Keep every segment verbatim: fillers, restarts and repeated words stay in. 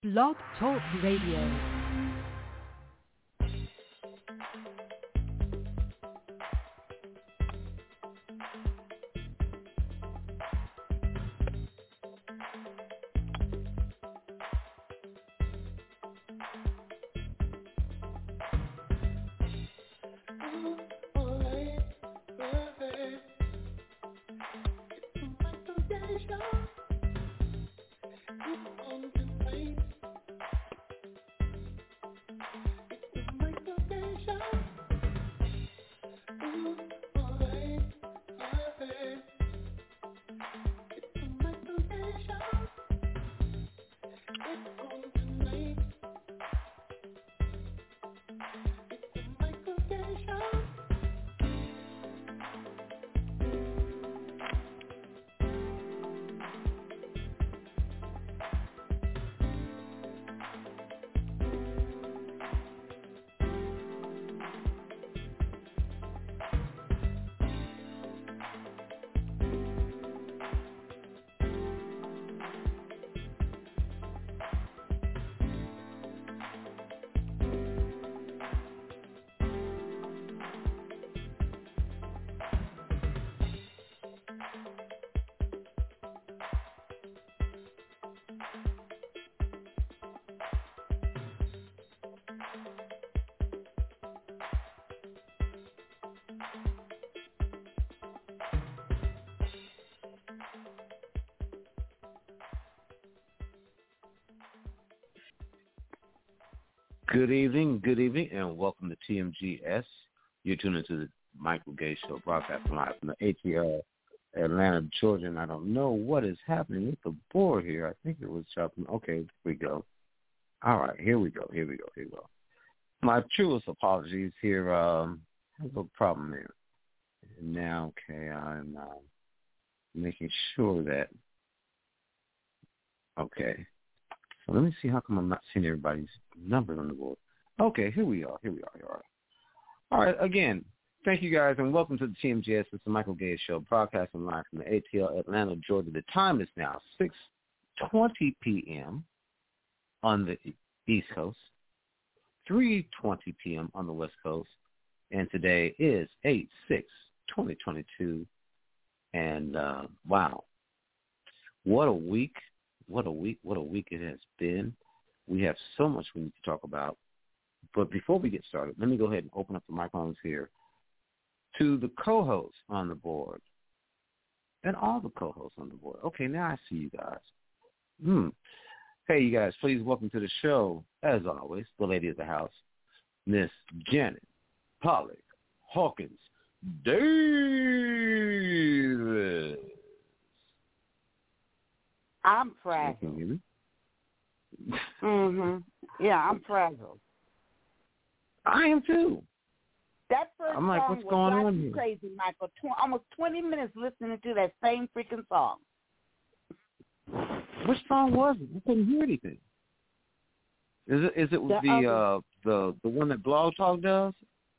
Blog Talk Radio. Good evening, good evening, and welcome to T M G S. You're tuning to the Michael Gay Show, broadcasting live from the A T L, Atlanta, Georgia, and I don't know what is happening with the board here. I think it was chopping. Okay, here we go. All right, here we go, here we go, here we go. My truest apologies here. Um, I have a problem here. Now, okay, I'm uh, making sure that, okay. So let me see how come I'm not seeing everybody's numbers on the board. Okay, here we are. Here we are. Here we are. All right, again, thank you guys, and welcome to the T M G S. It's the Michael Gay Show, broadcasting live from the A T L, Atlanta, Georgia. The time is now six twenty p.m. on the East Coast, three twenty p.m. on the West Coast, and today is eight six twenty twenty-two, and uh, wow, what a week. What a week, what a week it has been. We have so much we need to talk about. But before we get started, let me go ahead and open up the microphones here to the co-hosts on the board and all the co-hosts on the board. Okay, now I see you guys. Hmm. Hey, you guys, please welcome to the show, as always, the lady of the house, Miss Janet Pollock Hawkins Davis. I'm fragile. mhm. Yeah, I'm fragile. I am too. That first I'm like, song what's was going on driving me here? crazy, Michael. Tw- almost twenty minutes listening to that same freaking song. Which song was it? I couldn't hear anything. Is it is it The the other- uh the the one that Blog Talk does?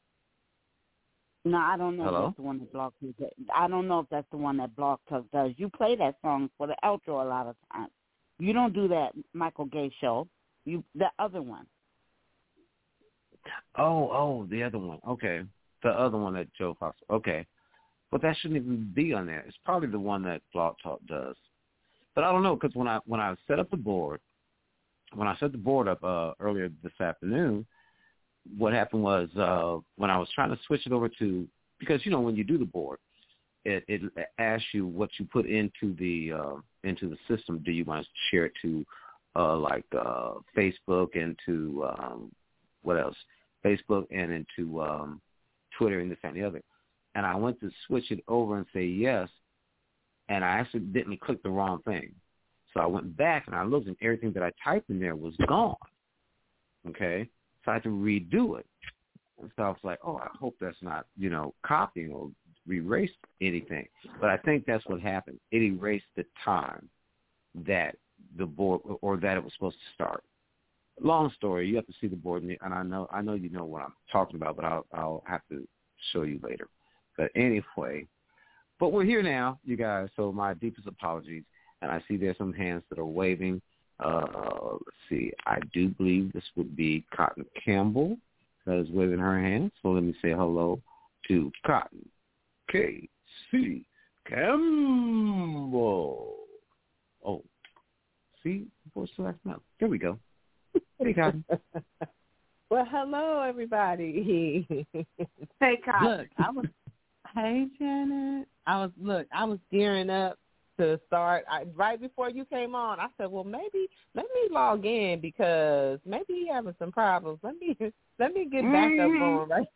No, I don't know Hello? if that's the one that Blog Talk does. I don't know if that's the one that Blog Talk does. You play that song for the outro a lot of times. You don't do that Michael Gay Show. You the other one. Oh, oh, the other one. Okay. The other one that Joe Fox. Okay. But that shouldn't even be on there. It's probably the one that Blog Talk does. But I don't know, because when I when I set up the board, when I set the board up uh, earlier this afternoon, what happened was uh, when I was trying to switch it over to, because, you know, when you do the board, it, it asks you what you put into the uh, into the system. Do you want to share it to uh, like uh, Facebook and to um, what else? Facebook and into um, Twitter and this and the other. And I went to switch it over and say yes, and I accidentally clicked the wrong thing. So I went back and I looked, and everything that I typed in there was gone. Okay? So I had to redo it. And so I was like, oh, I hope that's not, you know, copying or erased anything. But I think that's what happened. It erased the time that the board, or that it was supposed to start. Long story, you have to see the board, and I know I know you know what I'm talking about, but I'll, I'll have to show you later. But anyway, but we're here now, you guys, so my deepest apologies. And I see there's some hands that are waving. Uh, let's see. I do believe this would be Cotton Campbell that is waving her hand. So let me say hello to Cotton K C Campbell. Oh, see, voice select now. There we go. Hey, Cotton. Well, hello, everybody. Hey, Cotton. Look, I was. Hey, Janet. I was look. I was gearing up to start. I, right before you came on, I said, "Well, maybe let me log in because maybe he's having some problems. Let me let me get back mm-hmm. up going right."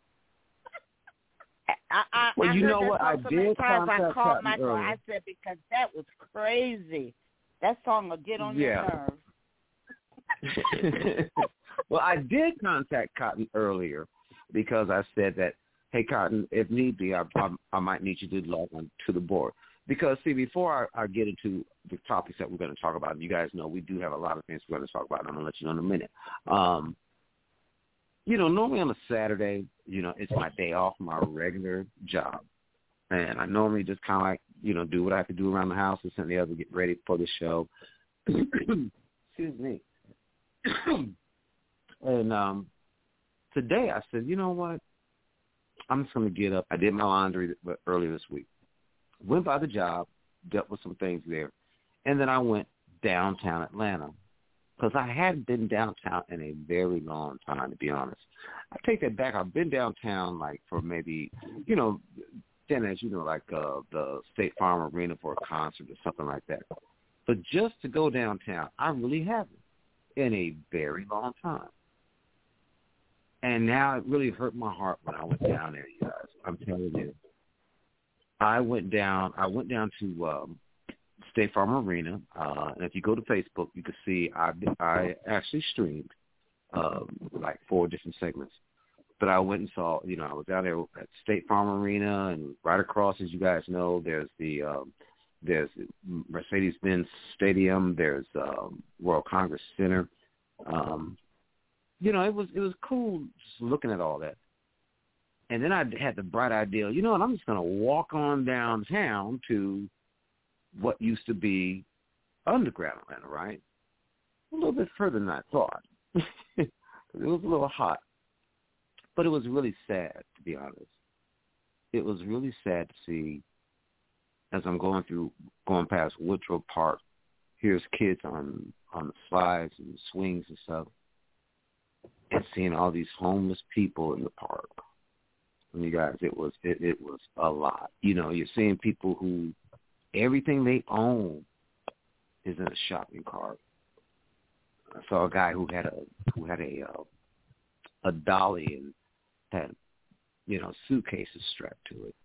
I, I, well, I you heard know that what? song I so many did times. I contact called Cotton Michael. earlier. I said because that was crazy. That song will get on yeah. your nerves. Well, I did contact Cotton earlier because I said that, hey, Cotton, if need be, I, I, I might need you to log on to the board. Because, see, before I, I get into the topics that we're going to talk about, you guys know we do have a lot of things we're going to talk about, and I'm going to let you know in a minute. Um, you know, normally on a Saturday, you know, it's my day off, my regular job. And I normally just kind of like, you know, do what I have to do around the house and send the other, get ready for the show. Excuse me. And um, today I said, you know what? I'm just going to get up. I did my laundry earlier this week. Went by the job, dealt with some things there. And then I went downtown Atlanta because I hadn't been downtown in a very long time, to be honest. I take that back. I've been downtown like for maybe, you know, then as you know, like uh, the State Farm Arena for a concert or something like that. But just to go downtown, I really haven't in a very long time. And now it really hurt my heart when I went down there, you guys. I'm telling you. I went down. I went down to um, State Farm Arena, uh, and if you go to Facebook, you can see I I actually streamed um, like four different segments. But I went and saw, you know, I was down there at State Farm Arena, and right across, as you guys know, there's the um, there's Mercedes-Benz Stadium. There's um, World Congress Center. Um, you know, it was it was cool just looking at all that. And then I had the bright idea, you know what, I'm just going to walk on downtown to what used to be Underground Atlanta, right? A little bit further than I thought. It was a little hot. But it was really sad, to be honest. It was really sad to see, as I'm going through, going past Woodrow Park, here's kids on, on the slides and swings and stuff, and seeing all these homeless people in the park. And you guys, it was it, it was a lot. You know, you're seeing people who everything they own is in a shopping cart. I saw a guy who had a who had a uh, a dolly and had, you know, suitcases strapped to it.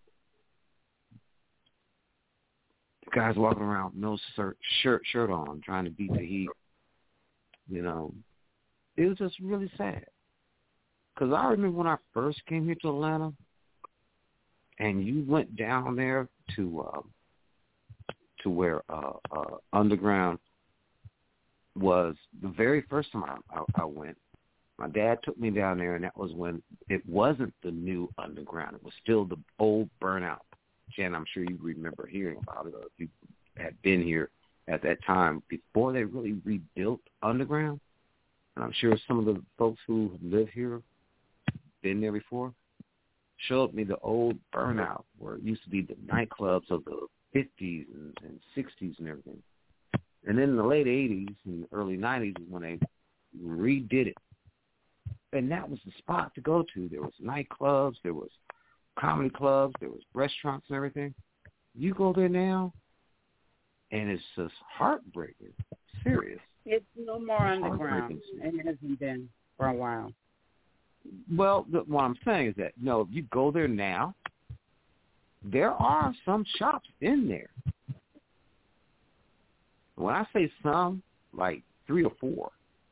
The guy's walking around with no shirt shirt shirt on, trying to beat the heat. You know, it was just really sad. Because I remember when I first came here to Atlanta, and you went down there to uh, to where uh, uh, Underground was the very first time I, I, I went. My dad took me down there, and that was when it wasn't the new Underground. It was still the old burnout. Jen, I'm sure you remember hearing about it, or if you had been here at that time before they really rebuilt Underground. And I'm sure some of the folks who live here been there before, showed me the old burnout where it used to be the nightclubs of the fifties and, and sixties and everything. And then in the late eighties and early nineties is when they redid it. And that was the spot to go to. There was nightclubs, there was comedy clubs, there was restaurants and everything. You go there now, and it's just heartbreaking. Serious. It's no more Underground. It hasn't been for a while. Well, the, what I'm saying is that, you know, if you go there now, there are some shops in there. When I say some, like three or four.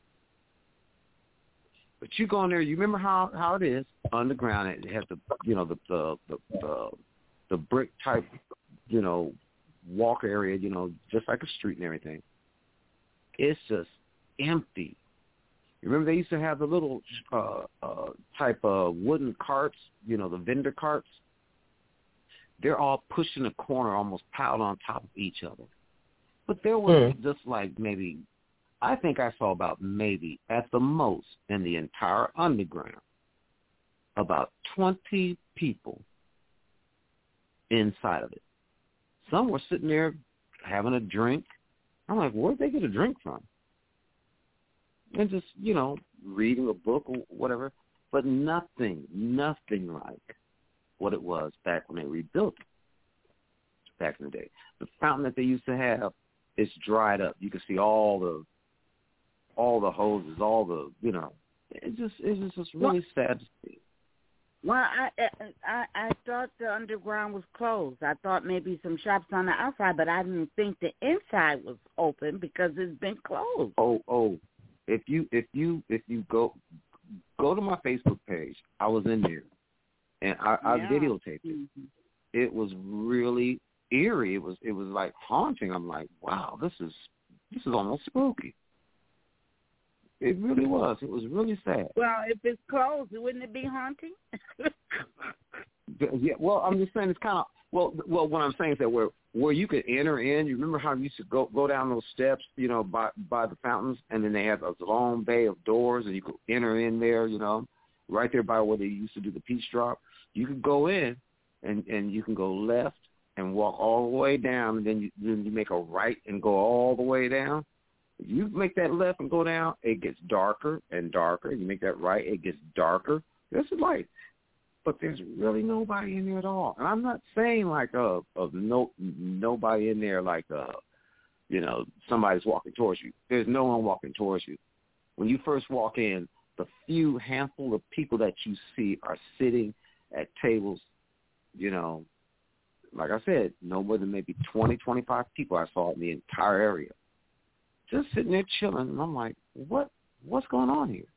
But you go in there, you remember how, how it is, Underground, it has the, you know, the, the, the, the, the brick type, you know, walk area, you know, just like a street and everything. It's just empty. You remember they used to have the little uh, uh, type of wooden carts, you know, the vendor carts? They're all pushed in a corner, almost piled on top of each other. But there was mm. just like maybe I think I saw about maybe at the most in the entire underground, about twenty people inside of it. Some were sitting there having a drink. I'm like, where'd they get a drink from? And just, you know, reading a book or whatever. But nothing, nothing like what it was back when they rebuilt it back in the day. The fountain that they used to have is dried up. You can see all the all the hoses, all the, you know, it just it was just really well, sad to see. Well, I, I I thought the underground was closed. I thought maybe some shops on the outside, but I didn't think the inside was open because it's been closed. Oh, oh, if you if you if you go go to my Facebook page, I was in there, and I, I yeah. videotaped it. Mm-hmm. It was really eerie. It was it was like haunting. I'm like, wow, this is this is almost spooky. It really was. It was really sad. Well, if it's closed, wouldn't it be haunting? Yeah. Well, I'm just saying it's kind of well. Well, what I'm saying is that where where you could enter in. You remember how you used to go go down those steps, you know, by by the fountains, and then they have a long bay of doors, and you could enter in there, you know, right there by where they used to do the peach drop. You could go in, and and you can go left and walk all the way down, and then you then you make a right and go all the way down. If you make that left and go down, it gets darker and darker. You make that right, it gets darker. There's a light, but there's really nobody in there at all. And I'm not saying like uh of no nobody in there like uh you know somebody's walking towards you. There's no one walking towards you. When you first walk in, the few handful of people that you see are sitting at tables, you know, like I said, no more than maybe twenty, twenty-five people I saw in the entire area. Just sitting there chilling, and I'm like, what? What's going on here?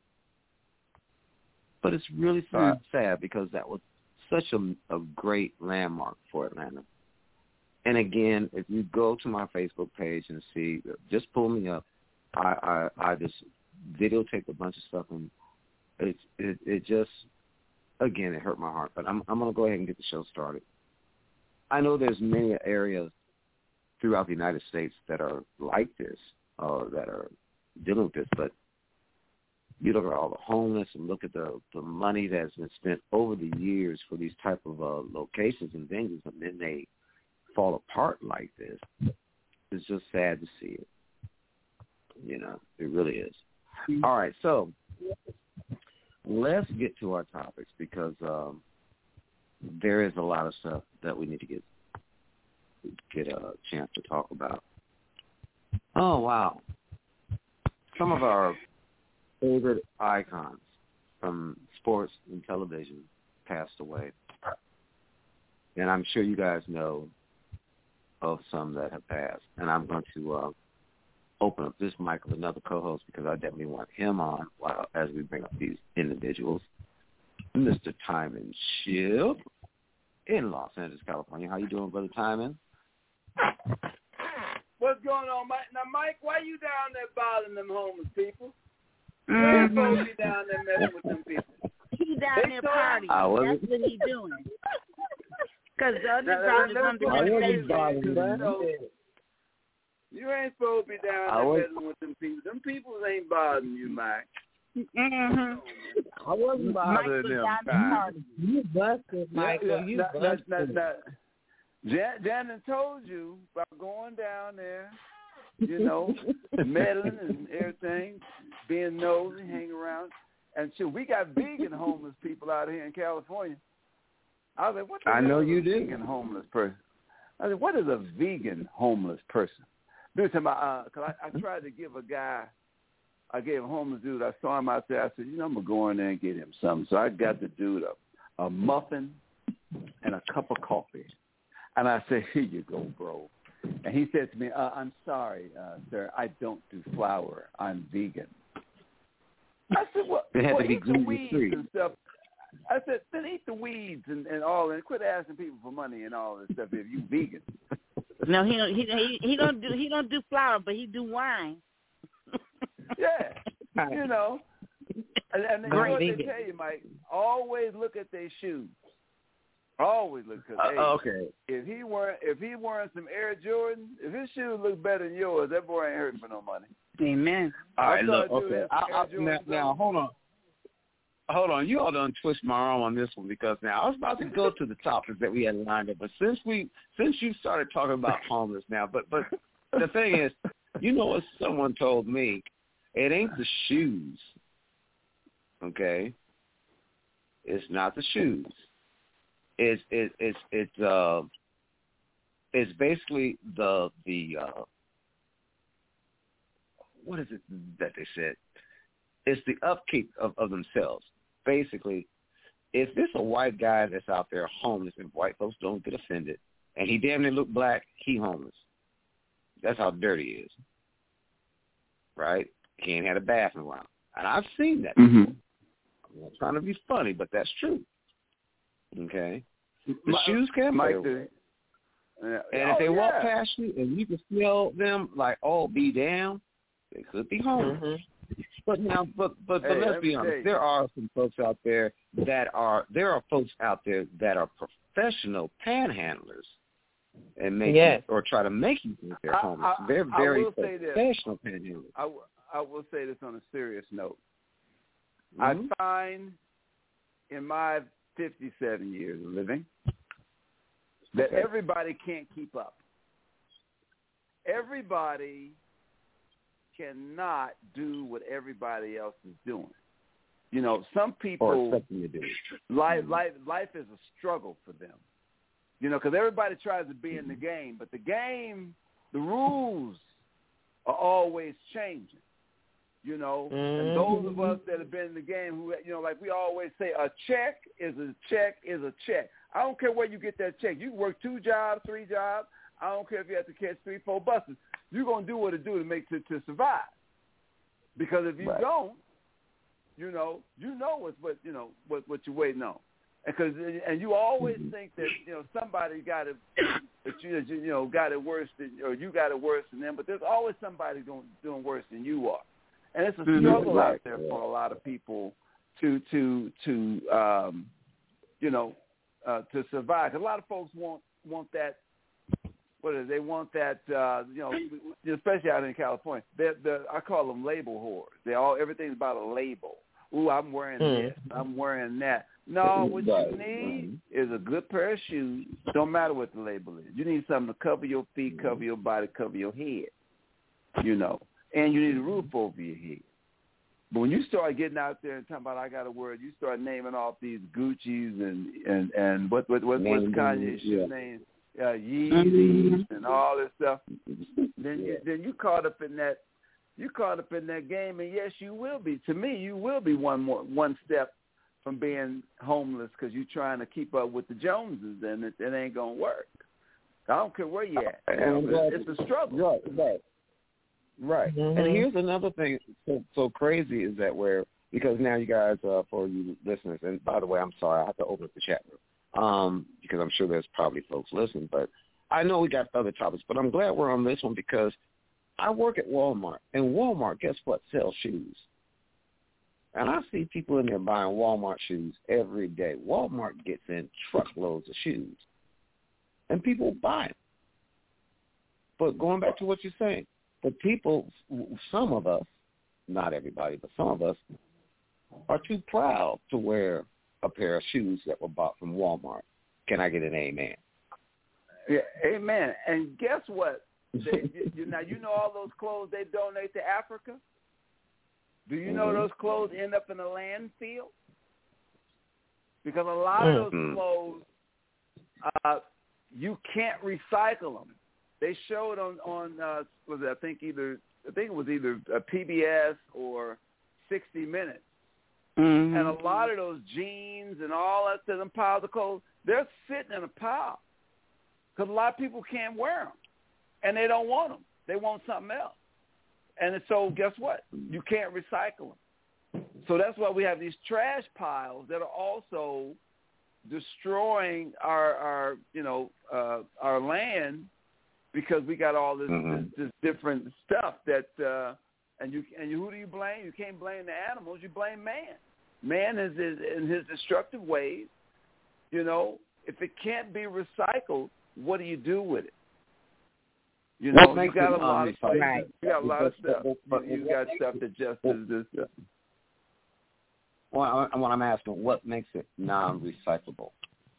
But it's really sad, mm. sad because that was such a, a great landmark for Atlanta. And again, if you go to my Facebook page and see, just pull me up. I I, I just videotaped a bunch of stuff, and it's it, it just again it hurt my heart. But I'm I'm gonna go ahead and get the show started. I know there's many areas throughout the United States that are like this. Uh, that are dealing with this, but you look at all the homeless and look at the, the money that's been spent over the years for these type of uh, locations and venues, and then they fall apart like this. It's just sad to see it. You know, it really is. All right, so let's get to our topics because um, there is a lot of stuff that we need to get get a chance to talk about. Oh, wow. Some of our favorite icons from sports and television passed away. And I'm sure you guys know of some that have passed. And I'm going to uh, open up this mic with another co-host because I definitely want him on while, as we bring up these individuals. Mister Timon Ship in Los Angeles, California. How you doing, Brother Timon? What's going on, Mike? Now, Mike, why you down there bothering them homeless people? Mm-hmm. You're supposed to be down there messing with them people. He down there partying. That's what he doing. Because the underground is under You ain't supposed to be down there messing with them people. Them people ain't bothering you, Mike. Mm-hmm. I wasn't bothering them. Partying. You busted, Michael. Yeah, yeah, you that, busted. That, that, that, Jan- Janet told you about going down there, you know, meddling and everything, being nosy, hanging around. And so we got vegan homeless people out here in California. I was like, what the I hell know is you a do. vegan homeless person? I said, what is a vegan homeless person? This time, I, uh, cause I, I tried to give a guy, I gave a homeless dude, I saw him out there, I said, you know, I'm going to go in there and get him something. So I got the dude a, a muffin and a cup of coffee. And I said, here you go, bro. And he said to me, uh, I'm sorry, uh, sir, I don't do flour. I'm vegan. I said, well, it had well to be eat the weeds free. and stuff. I said, then eat the weeds and, and all, and quit asking people for money and all this stuff if you vegan. No, he don't, he he he don't do he don't do flour, but he do wine. Yeah, you know. And, and you know what vegan. they tell you, Mike? Always look at their shoes. Always look at uh, hey, okay. If he wearing if he wearing some Air Jordan, if his shoes look better than yours, that boy ain't hurting for no money. Amen. All right, What's look, up, okay. dude? I, I, now, now, hold on. Hold on. You all done twist my arm on this one because now I was about to go to the topics that we had lined up, but since we since you started talking about homeless now, but but the thing is, you know what someone told me? It ain't the shoes. Okay? It's not the shoes. It's it, it's it's uh it's basically the the uh what is it that they said? It's the upkeep of, of themselves. Basically, if it's a white guy that's out there homeless and white folks don't get offended, and he damn near look black, he homeless. That's how dirty he is. Right? He ain't had a bath in a while. And I've seen that Mm-hmm. before. I'm not trying to be funny, but that's true. Okay? The My, shoes can't Mike, play the, yeah. And oh, if they yeah. walk past you and you can smell them like, oh, be damn, they could be homeless. Mhm. But now, but but, but Hey, let's let be me honest. tell you. There are some folks out there that are there are folks out there that are professional panhandlers and make Yes. you, or try to make you think they're I- homeless. I- they're I very will say this. professional panhandlers. I, w- I will say this on a serious note. Mhm. I find in my fifty-seven years of living that Okay. everybody can't keep up. Everybody cannot do what everybody else is doing. You know, some Or people, expecting you to do. life, life, life is a struggle for them. You know, because everybody tries to be in the game, but the game, the rules are always changing. You know, and those of us that have been in the game who, you know, like we always say, a check is a check is a check. I don't care where you get that check. You can work two jobs, three jobs. I don't care if you have to catch three, four buses. You're going to do what it do to make to, to survive. Because if you Right. don't, you know, you know what's what you know what what you're waiting on. And cause, and you always Mm-hmm. think that, you know, somebody got it, that you, you know, got it worse than, or you got it worse than them, but there's always somebody doing, doing worse than you are. And it's a Mhm. struggle Right. out there for a lot of people to, to, to, um, you know, uh, to survive. 'Cause a lot of folks want, want that, what is it? They want that, uh, you know, especially out in California. They're, they're, I call them label whores. They all, everything's about a label. Ooh, I'm wearing Mm. this. I'm wearing that. No, what you Right. need is a good pair of shoes. Don't matter what the label is. You need something to cover your feet, cover your body, cover your head, you know. And you need a roof over your head. But when you start getting out there and talking about I got to wear it, you start naming off these Gucci's and, and, and what, what, what, what's Name Kanye's them, yeah. name? Uh, Yeezys and all this stuff. Then you, then you caught up in that. You caught up in that game, and yes, you will be. To me, you will be one more one step from being homeless because you're trying to keep up with the Joneses, and it, it ain't gonna work. I don't care where you at. You know, it's, it's a struggle. Right, right, right. Mhm. And here's another thing so so crazy is that where because now you guys uh, for you listeners, and by the way, I'm sorry I have to open up the chat room um, because I'm sure there's probably folks listening, but I know we got other topics, but I'm glad we're on this one because I work at Walmart, and Walmart, guess what, sells shoes. And I see people in there buying Walmart shoes every day. Walmart gets in truckloads of shoes, and people buy them. But going back to what you're saying, the people, some of us, not everybody, but some of us, are too proud to wear a pair of shoes that were bought from Walmart. Can I get an amen? Yeah, amen. And guess what? They, you, now, you know all those clothes they donate to Africa? Do you know Mhm. those clothes end up in a landfill? Because a lot of those Mhm. clothes, uh, you can't recycle them. They showed on, on uh, was it, I think either I think it was either a P B S or sixty minutes. Mm-hmm. And a lot of those jeans and all that, them piles of clothes, they're sitting in a pile because a lot of people can't wear them. And they don't want them. They want something else. And so guess what? You can't recycle them. So that's why we have these trash piles that are also destroying our, our you know, uh, our land because we got all this, Mhm. this, this different stuff that, uh, and you and you, who do you blame? You can't blame the animals. You blame man. Man is, is in his destructive ways. You know, if it can't be recycled, what do you do with it? You know, what you got it, a lot um, of places. right. You got a lot of stuff. But, but, you, you got stuff that just is this stuff. Well, what I'm asking, what makes it non-recyclable?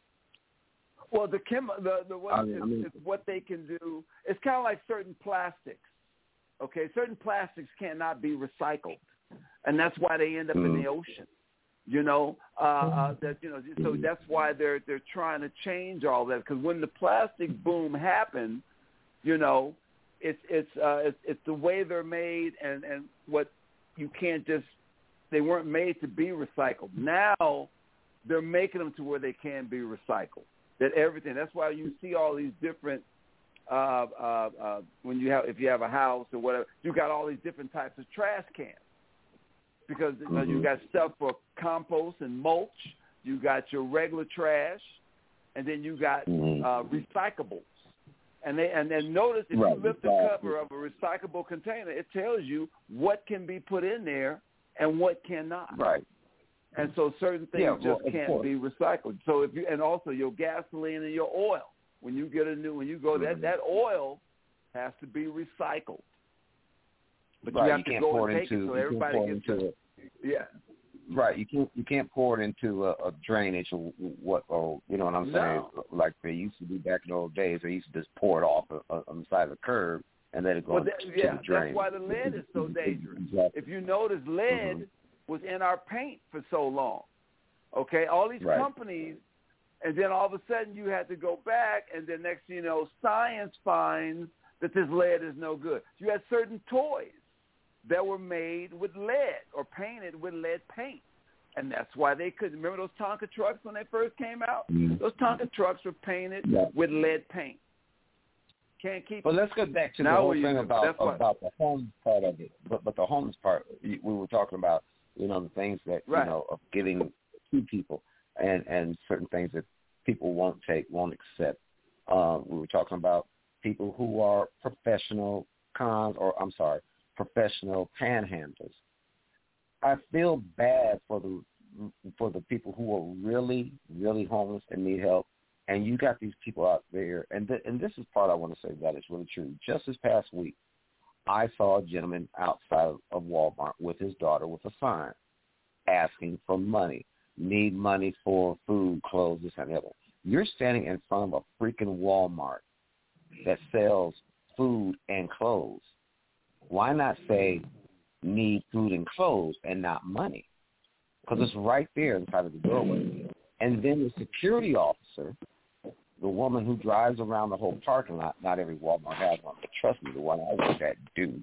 Well, the chem, the the what, I mean, it's, I mean, it's what they can do. It's kind of like certain plastics. Okay, certain plastics cannot be recycled, and that's why they end up mm-hmm. in the ocean. You know, uh, uh, that you know, so that's why they're they're trying to change all that, because when the plastic boom happened, you know, it's it's uh, it's, it's the way they're made, and and what you can't just. They weren't made to be recycled. Now they're making them to where they can be recycled. That everything. That's why you see all these different. Uh, uh, uh, when you have, if you have a house or whatever, you got all these different types of trash cans, because you know, mm-hmm. you got stuff for compost and mulch. You got your regular trash, and then you got mm-hmm. uh, recyclables. And they and then notice if right. you lift the cover of a recyclable container, it tells you what can be put in there and what cannot. Right. And so certain things yeah, well, just can't course. be recycled. So if you and also your gasoline and your oil. When you get a new when you go mm-hmm. that, that oil has to be recycled. But right. you have you to can't go pour and it take into, it so everybody gets into it. Yeah. Right. You can't you can't pour it into a, a drainage or what or you know what I'm saying? No. Like they used to do back in the old days. They used to just pour it off on the side of the curb and let it go well, that, to yeah, the drain. that's why the lead is so dangerous. Exactly. If you notice, lead mm-hmm. was in our paint for so long. Okay, all these right. companies, and then all of a sudden you had to go back, and then next thing you know, science finds that this lead is no good. You had certain toys that were made with lead or painted with lead paint, and that's why they couldn't. Remember those Tonka trucks when they first came out? Mm-hmm. Those Tonka trucks were painted yeah. with lead paint. Can't keep. Well, let's get back to now the whole thing do. about That's about what, the homeless part of it. But but the homeless part, we were talking about, you know, the things that right. you know of giving to people, and and certain things that people won't take, won't accept. Um, we were talking about people who are professional cons, or I'm sorry, professional panhandlers. I feel bad for the for the people who are really really homeless and need help. And you got these people out there, and th- and this is part I want to say that is really true. Just this past week, I saw a gentleman outside of Walmart with his daughter with a sign asking for money, need money for food, clothes, this and the other. You're standing in front of a freaking Walmart that sells food and clothes. Why not say need food and clothes and not money? Because it's right there inside of the doorway. And then the security officer, the woman who drives around the whole parking lot, not every Walmart has one, but trust me, the one I work at do.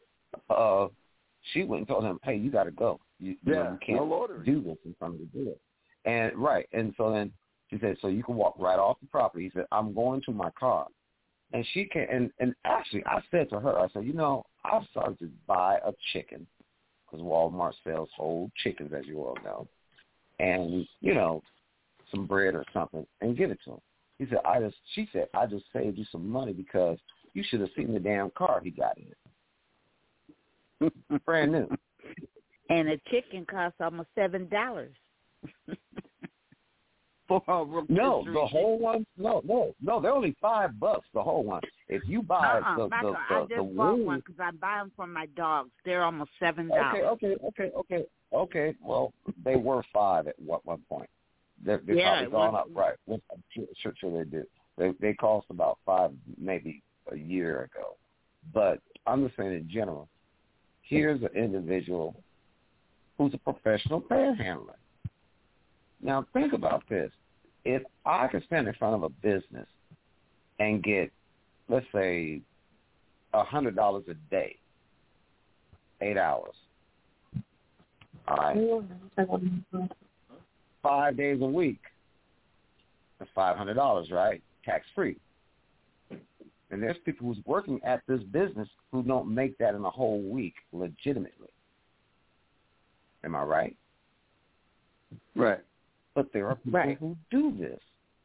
Uh, she went and told him, hey, you got to go. You, yeah, you, know, you can't no do this in front of the door. And, right, and so then she said, so you can walk right off the property. He said, I'm going to my car. And she can, and, and actually I said to her, I said, you know, I've started to buy a chicken, because Walmart sells whole chickens, as you all know, and, you know, some bread or something, and give it to him. He said, I just, she said, I just saved you some money because you should have seen the damn car he got in. Brand new. And a chicken costs almost seven dollars. For a no, the whole one. No, no, no. They're only five bucks. The whole one. If you buy uh-uh, the Michael, the I the, just the bought wing, one because I buy them for my dogs. They're almost seven dollars. Okay, okay, okay, okay, okay. Well, they were five at one, one point. They're, they're yeah, probably gone up, right? I'm sure, sure, sure they did. They they cost about five, maybe a year ago. But I'm just saying in general. Here's an individual who's a professional panhandler. Now think about this. If I could stand in front of a business and get, let's say, a hundred dollars a day, eight hours. All right. Five days a week. That's five hundred dollars, right? Tax free. And there's people who's working at this business who don't make that in a whole week legitimately. Am I right? Right. But there are people right. who do this.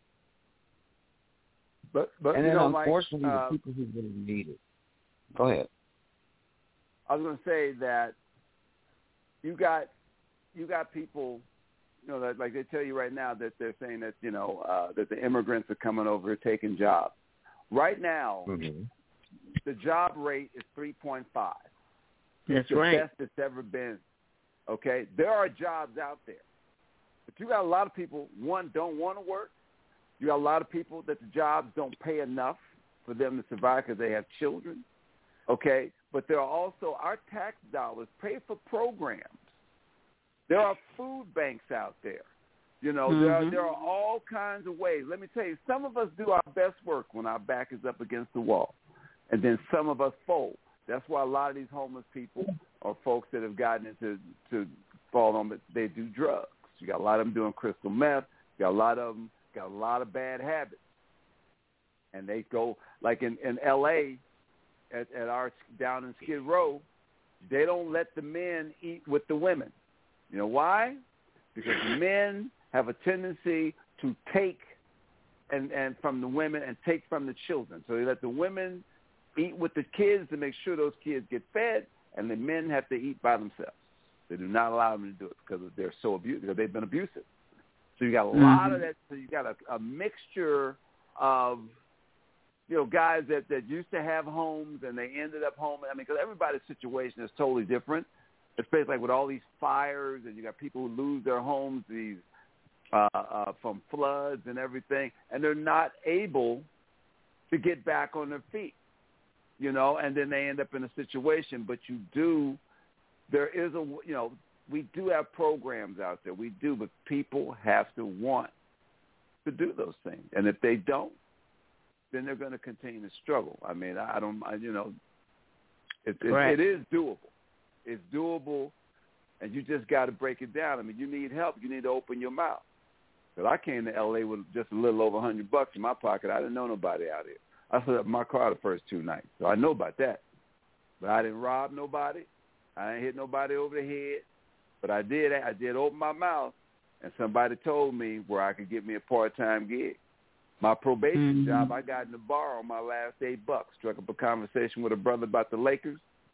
But but and you then know, unfortunately, like, uh, the people who really need it. Go ahead. I was going to say that you got you got people, you know, that like they tell you right now that they're saying that you know uh, that the immigrants are coming over taking jobs. Right now, mm-hmm. the job rate is three point five. That's it's the right. best it's ever been. Okay? There are jobs out there. But you got a lot of people, one, don't want to work. You got a lot of people that the jobs don't pay enough for them to survive because they have children. Okay? But there are also, our tax dollars pay for programs. There are food banks out there. You know, mm-hmm. there are there are all kinds of ways. Let me tell you, some of us do our best work when our back is up against the wall, and then some of us fold. That's why a lot of these homeless people are folks that have gotten into to fall on, but they do drugs. You got a lot of them doing crystal meth. You got a lot of them got a lot of bad habits, and they go like in, in L A at, at our down in Skid Row. They don't let the men eat with the women. You know why? Because the men have a tendency to take and, and from the women and take from the children. So they let the women eat with the kids to make sure those kids get fed, and the men have to eat by themselves. They do not allow them to do it because they're so abusive, because they've been abusive. So you got a mm-hmm. lot of that. So you got a, a mixture of, you know, guys that, that used to have homes and they ended up home. I mean, because everybody's situation is totally different. Especially like with all these fires, and you got people who lose their homes these uh, uh, from floods and everything, and they're not able to get back on their feet, you know, and then they end up in a situation. But you do, there is a, you know, we do have programs out there. We do, but people have to want to do those things. And if they don't, then they're going to continue to struggle. I mean, I don't, I, you know, it, it, right. it is doable. It's doable, and you just got to break it down. I mean, you need help. You need to open your mouth. Because I came to L A with just a little over a hundred bucks in my pocket. I didn't know nobody out here. I set up my car the first two nights, so I know about that. But I didn't rob nobody. I didn't hit nobody over the head. But I did. I did open my mouth, and somebody told me where I could get me a part-time gig. My probation mm-hmm. job, I got in the bar on my last eight bucks. Struck up a conversation with a brother about the Lakers.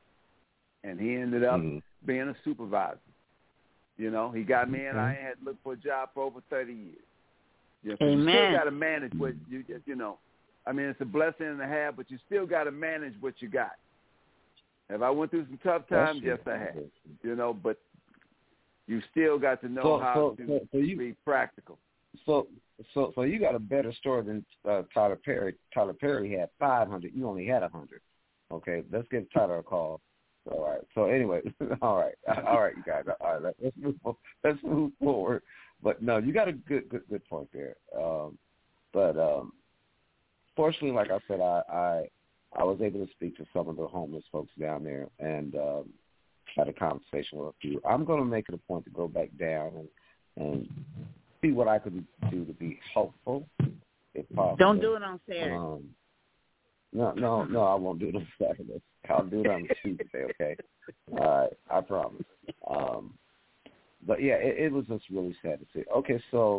And he ended up mm-hmm. being a supervisor. You know, he got me in. I ain't had to look for a job for over thirty years. You know, Amen. You still got to manage what you, you know. I mean, it's a blessing and a half, but you still got to manage what you got. Have I went through some tough times? Yes, I have. You know, but you still got to know so, how so, to so, so you, be practical. So, so, so you got a better story than uh, Tyler Perry. Tyler Perry had five hundred. You only had a hundred. Okay, let's give Tyler a call. All right. So anyway, all right, all right, you guys. All right, let's move. Let's move forward. But no, you got a good, good, good point there. Um, but um, fortunately, like I said, I, I, I was able to speak to some of the homeless folks down there and um, had a conversation with a few. I'm going to make it a point to go back down and, and see what I could do to be helpful, if possible. Don't do it on Saturday. Um, No, no, no, I won't do it on Saturday. I'll do it on Tuesday, okay? All right, I promise. Um, but, yeah, it, it was just really sad to see. Okay, so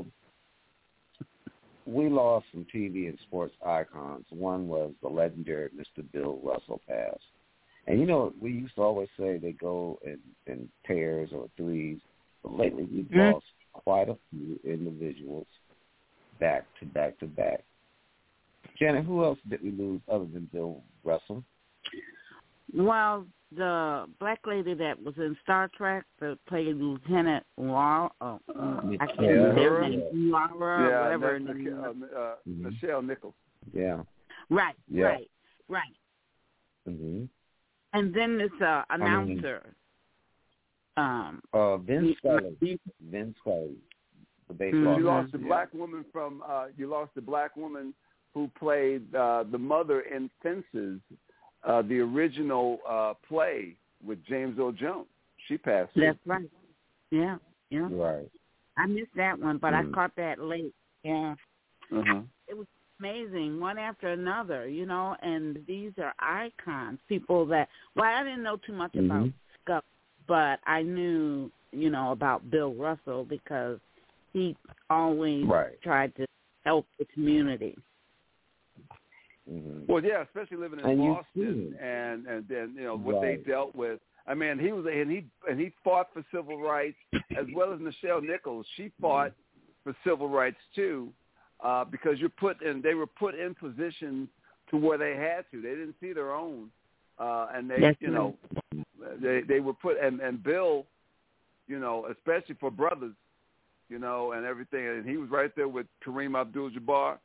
we lost some T V and sports icons. One was the legendary Mister Bill Russell passed. And, you know, we used to always say they go in, in pairs or threes. But lately we've mm-hmm. lost quite a few individuals back to back to back. Janet, who else did we lose other than Bill Russell? Well, the black lady that was in Star Trek that played Lieutenant Laura, oh, I can't yeah. remember her name, Laura, yeah, whatever her uh, name uh, uh, mm-hmm. Michelle Nichols. Yeah. Right, yeah. right, right. Mm-hmm. And then this uh, announcer. I mean, um, uh, Vin Scully. Vin Scully. The baseball. You lost the black woman from. Uh, you lost the black woman who played uh, the mother in Fences, uh, the original uh, play with James Earl Jones. She passed. That's right. Yeah, yeah. Right. I missed that one, but mm. I caught that late. Yeah. Uh-huh. It was amazing, one after another, you know, and these are icons, people that, well, I didn't know too much mm-hmm. about Scuff, but I knew, you know, about Bill Russell because he always right. tried to help the community. Mm-hmm. Well, yeah, especially living in and Boston, and and then you know what right. they dealt with. I mean, he was and he and he fought for civil rights as well as Nichelle Nichols. She fought for civil rights too, uh, because you're put in. They were put in positions to where they had to. They didn't see their own, uh, and they, That's you know, they they were put and, and Bill, you know, especially for brothers, you know, and everything, and he was right there with Kareem Abdul-Jabbar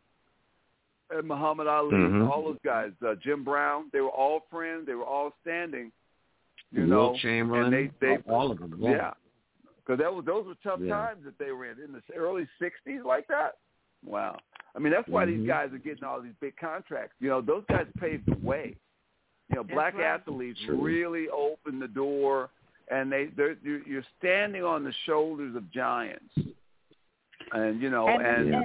and Muhammad Ali, Mm-hmm. all those guys, uh, Jim Brown. They were all friends. They were all standing, you Wilt know, Chamberlain, and they, they all of them. yeah, because that was those were tough Yeah. times that they were in in the early sixties like that. Wow. I mean, that's why Mm-hmm. these guys are getting all these big contracts. You know, those guys paved the way. You know, That's black right. athletes True. really opened the door, and they they're, you're you're standing on the shoulders of giants. And you know, And, and and, and,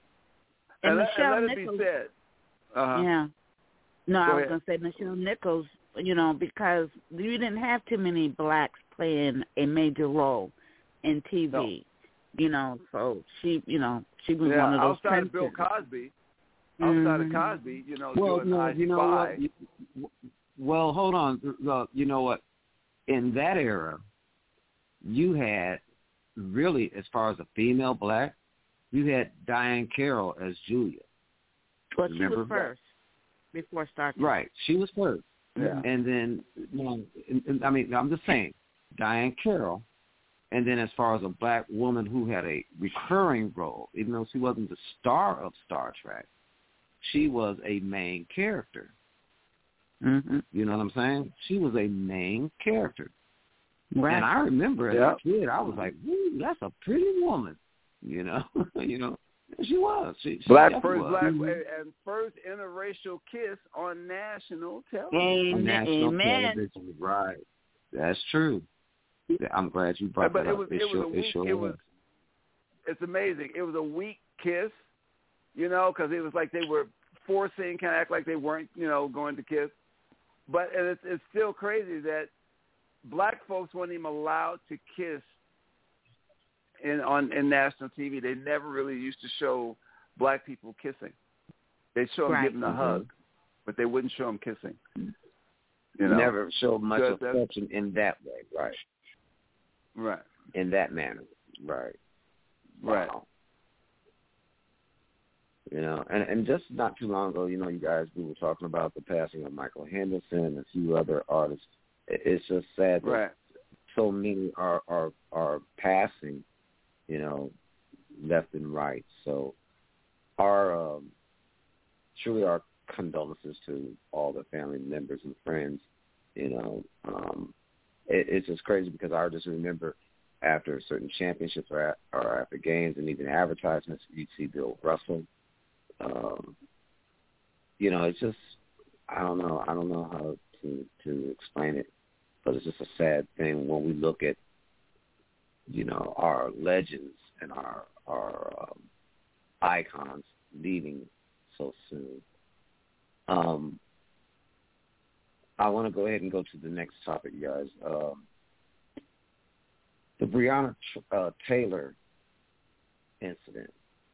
and let, Michelle and let it Nichols, be said. Uh-huh. yeah. No, Go I was ahead. going to say Michelle Nichols, you know, because you didn't have too many blacks playing a major role in T V. No. You know, so she, you know, she was Yeah, one of those outside of Bill princesses. Cosby, outside Mhm. of Cosby, you know, Well, doing no, I you know Spy. what? You- Well, hold on. Well, you know what? In that era, you had really, as far as a female black, you had Diane Carroll as Julia. Well, she Remember? was first before Star Trek. Right. She was first. Yeah. And then, you know, and, and, I mean, I'm just saying, Diane Carroll. And then as far as a black woman who had a recurring role, even though she wasn't the star of Star Trek, she was a main character. Mm-hmm. You know what I'm saying? She was a main character. Right. And I remember as Yeah. a kid, I was like, "Ooh, that's a pretty woman." You know, you know, and she was. She, she Black definitely first was. black Mhm. and first interracial kiss on national television. On Amen. national Amen. television, right? That's true. Yeah, I'm glad you brought But that it up. was It it was sure, a it weak. sure It was. It's amazing. It was a weak kiss, you know, because it was like they were forcing, kind of act like they weren't, you know, going to kiss. But and it's it's still crazy that black folks weren't even allowed to kiss in on in national T V. They never really used to show black people kissing. They show them Right. giving a Mhm. hug, but they wouldn't show them kissing. You know, never showed much That- that's- affection in that way, right? right, In that manner, right? right. Wow. You know, and and just not too long ago, you know, you guys, we were talking about the passing of Michael Henderson and a few other artists. It- It's just sad that Right. so many are, are are passing, you know, left and right. So our um, truly our condolences to all the family members and friends. You know, um, it, it's just crazy because I just remember after certain championships or, at, or after games and even advertisements, you'd see Bill Russell. Um, you know, it's just I don't know. I don't know how to to explain it. But it's just a sad thing when we look at, you know, our legends and our our um, icons leaving so soon. Um, I want to go ahead and go to the next topic, you guys. Um, the Breonna uh, Taylor incident.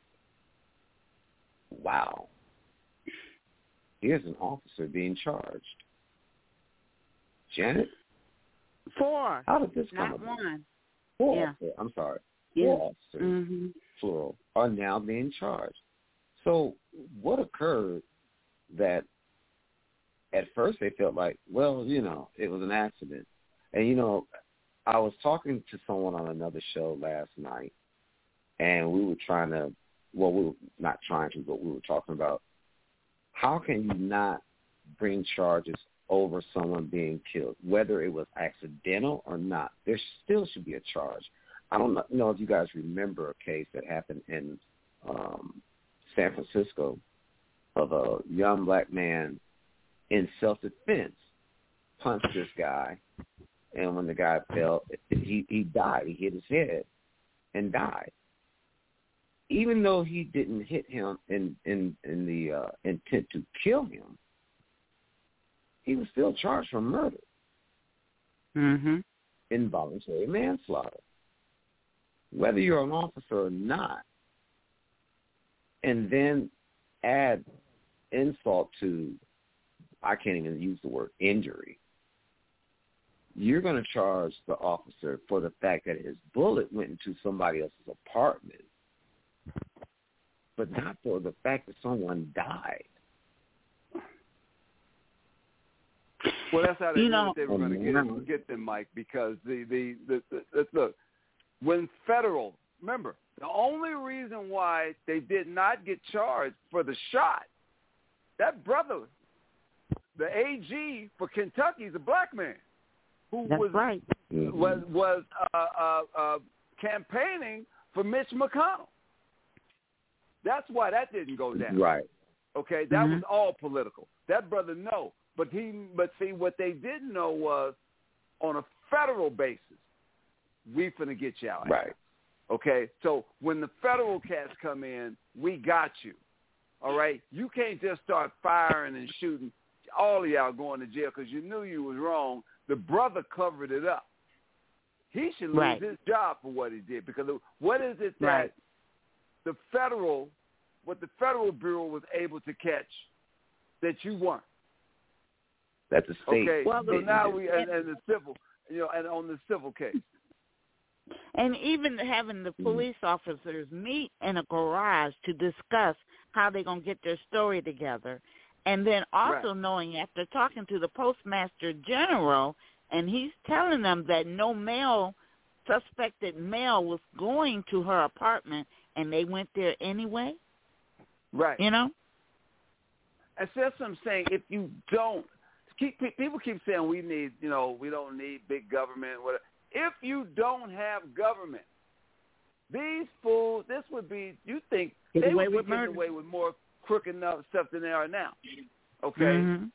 Wow. Here's an officer being charged. Janet? Four, How did this come not about? one. Four Yeah. officers, I'm sorry. Yeah. Four officers, Mm-hmm. plural, are now being charged. So what occurred that at first they felt like, well, you know, it was an accident. And, you know, I was talking to someone on another show last night, and we were trying to, well, we were not trying to, but we were talking about how can you not bring charges over someone being killed, whether it was accidental or not. There still should be a charge. I don't know if you guys remember a case that happened in um, San Francisco of a young black man in self-defense punched this guy, and when the guy fell, he, he died. He hit his head and died. Even though he didn't hit him in, in, in the uh, intent to kill him, he was still charged for murder, Mm-hmm. involuntary manslaughter. Whether you're an officer or not, and then add insult to, I can't even use the word injury, you're going to charge the officer for the fact that his bullet went into somebody else's apartment, but not for the fact that someone died. Well, that's how they You knew know- that they were going to get them, get them, Mike, because the the, the, the, the look, when federal, remember, the only reason why they did not get charged for the shot, that brother, the A G for Kentucky, is a black man who That's was right. was was uh, uh, uh, campaigning for Mitch McConnell. That's why that didn't go down. Right. Okay, that Mhm. was all political. That brother, no. But he, but see, what they didn't know was, on a federal basis, we finna get y'all out. Right. Okay, so when the federal cats come in, we got you. All right, you can't just start firing and shooting. All of y'all going to jail because you knew you was wrong. The brother covered it up. He should lose Right. his job for what he did, because what is it that Right. the federal, what the Federal Bureau was able to catch that you weren't? That's a state. Okay, Well, so the- now we and, and the civil, you know, and on the civil case. And even having the police officers meet in a garage to discuss how they're going to get their story together. And then also Right. knowing after talking to the Postmaster General, and he's telling them that no male, suspected male was going to her apartment, and they went there anyway, Right. you know? And so that's what I'm saying. If you don't, keep people keep saying we need, you know, we don't need big government, whatever. If you don't have government, these fools, this would be, you think, Get they away would be with getting murder. away with more crooked enough stuff than they are now. Okay? Mhm.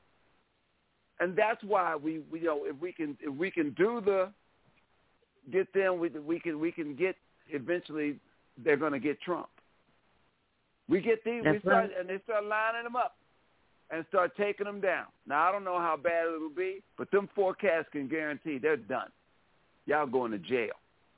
And that's why we, we, you know, if we can, if we can do the, get them, we, we can, we can get, eventually, they're going to get Trump. We get these, we That's start, right. and they start lining them up and start taking them down. Now, I don't know how bad it will be, but them forecasts can guarantee they're done. Y'all going to jail.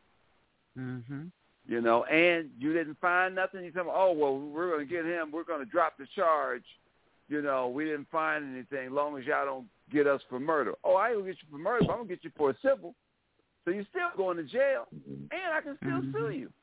Mhm. You know, and you didn't find nothing. You tell me, oh, well, we're going to get him. We're going to drop the charge. You know, we didn't find anything as long as y'all don't get us for murder. Oh, I ain't going to get you for murder, but I'm going to get you for a civil. So you're still going to jail, and I can still Mhm. sue you.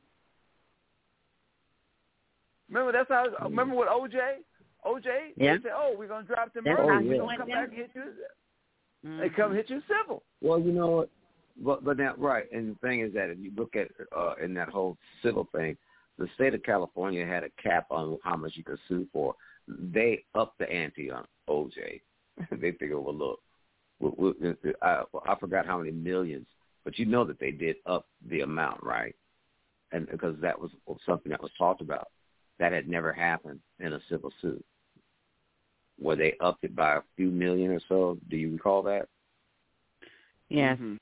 Remember, that's how, remember what O J? O J, Yeah. they said, oh, we're going to drop the That's murder. how We're he going went to come down. back and hit you. Mhm. They come hit you civil. Well, you know what? But, but now, right, and the thing is that if you look at uh, in that whole civil thing, the state of California had a cap on how much you could sue for. They upped the ante on O J. They figured, well, look, we, we, I, I forgot how many millions, but you know that they did up the amount, right? And because that was something that was talked about. That had never happened in a civil suit, where they upped it by a few million or so. Do you recall that? Yes. Mhm.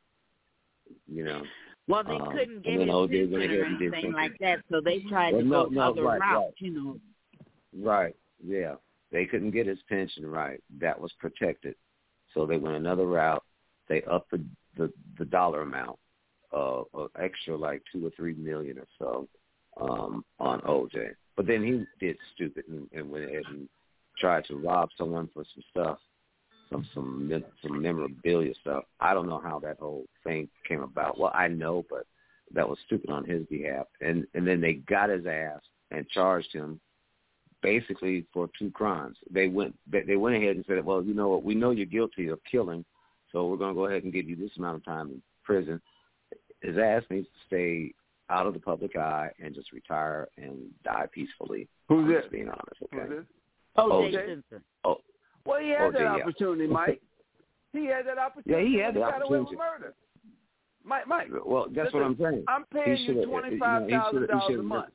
You know. Well, they Um, couldn't and get then his O J pension went or ahead and did anything something. like that, so they tried Well, to no, go no, other right, routes, right. you know. Right, yeah. They couldn't get his pension right. That was protected. So they went another route. They upped the, the, the dollar amount, uh, uh, extra like two or three million or so um, on O J. But then he did stupid and, and went ahead and tried to rob someone for some stuff, some some mem- some memorabilia stuff. I don't know how that whole thing came about. Well, I know, but that was stupid on his behalf. And and then they got his ass and charged him basically for two crimes. They went they, they went ahead and said, well, you know what, we know you're guilty of killing, so we're going to go ahead and give you this amount of time in prison. His ass needs to stay out of the public eye and just retire and die peacefully. Who's I'm this? just being honest, okay? Who's this? O J O J. Simpson. Oh, Well, he had O J, that yeah. opportunity, Mike. He had that opportunity. Yeah, he had when the got away opportunity. with murder. Mike, Mike. well, that's listen, what I'm saying. I'm He paying you should've- twenty you five know, he thousand should've- he dollars a should've month.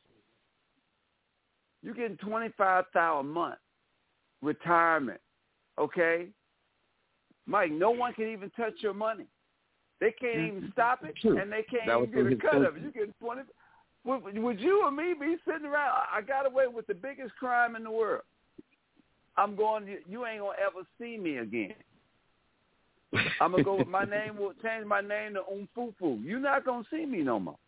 You're getting twenty five thousand a month retirement. Okay, Mike. No one can even touch your money. They can't even stop it, True. and they can't That was even from get a his cut of it. pension. You get twenty. Would, would you or me be sitting around? I got away with the biggest crime in the world. I'm going. You ain't gonna ever see me again. I'm gonna go with my name. Will change my name to Umfufu. You're not gonna see me no more.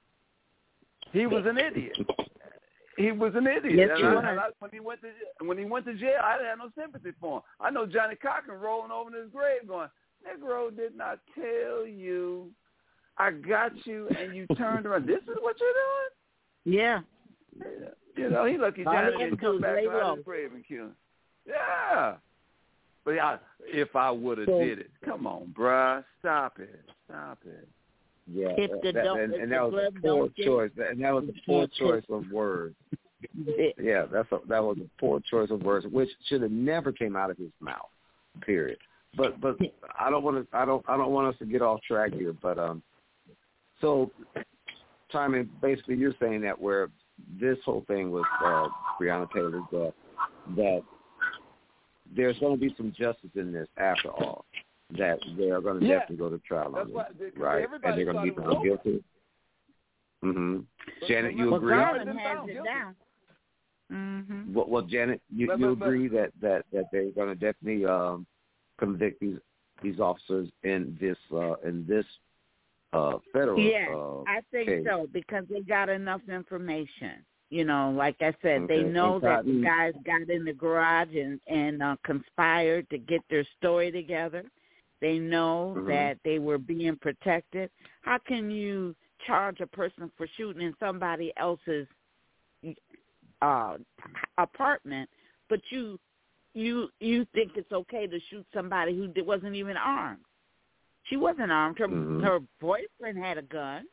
He was an idiot. He was an idiot. Yes, and he I, was. and I, when he went to when he went to jail, I didn't have no sympathy for him. I know Johnny Cochran rolling over in his grave, going, "Negro did not tell you. I got you, and you turned around. This is what you're Yeah. doing." You know, he lucky All Johnny he had didn't to do come is back lay out low. of his grave and kill him. Yeah. But I, if I would have So- did it, come on, bruh, stop it, stop it. Yeah, If the that, don't- and, if and the that was blood a poor don't get- choice. And that was a you poor can't choice take- of words. It- Yeah, that's a, that was a poor choice of words, which should have never came out of his mouth. Period. But but I don't want to I don't I don't want us to get off track here. But um, so Tommy, basically you're saying that where this whole thing with uh, Breonna Taylor's death, that there's going to be some justice in this after all. That they are going to Yeah. definitely go to trial That's on this, why, because right? everybody And they're going to be thought it was found guilty. Mm-hmm. But- Janet, you well, agree? Garland Been has found it guilty. down. Mm-hmm. Well, well, Janet, you, But- you but- but- agree that, that, that they're going to definitely um, convict these these officers in this uh, in this uh, federal Yeah, uh, I think case. so because they got enough information. You know, like I said, Okay. they know And that the Cotton- guys got in the garage and and uh, conspired to get their story together. They know Mhm. that they were being protected. How can you charge a person for shooting in somebody else's uh, apartment, but you you you think it's okay to shoot somebody who di- wasn't even armed? She wasn't armed. Her Mhm. her boyfriend had a gun.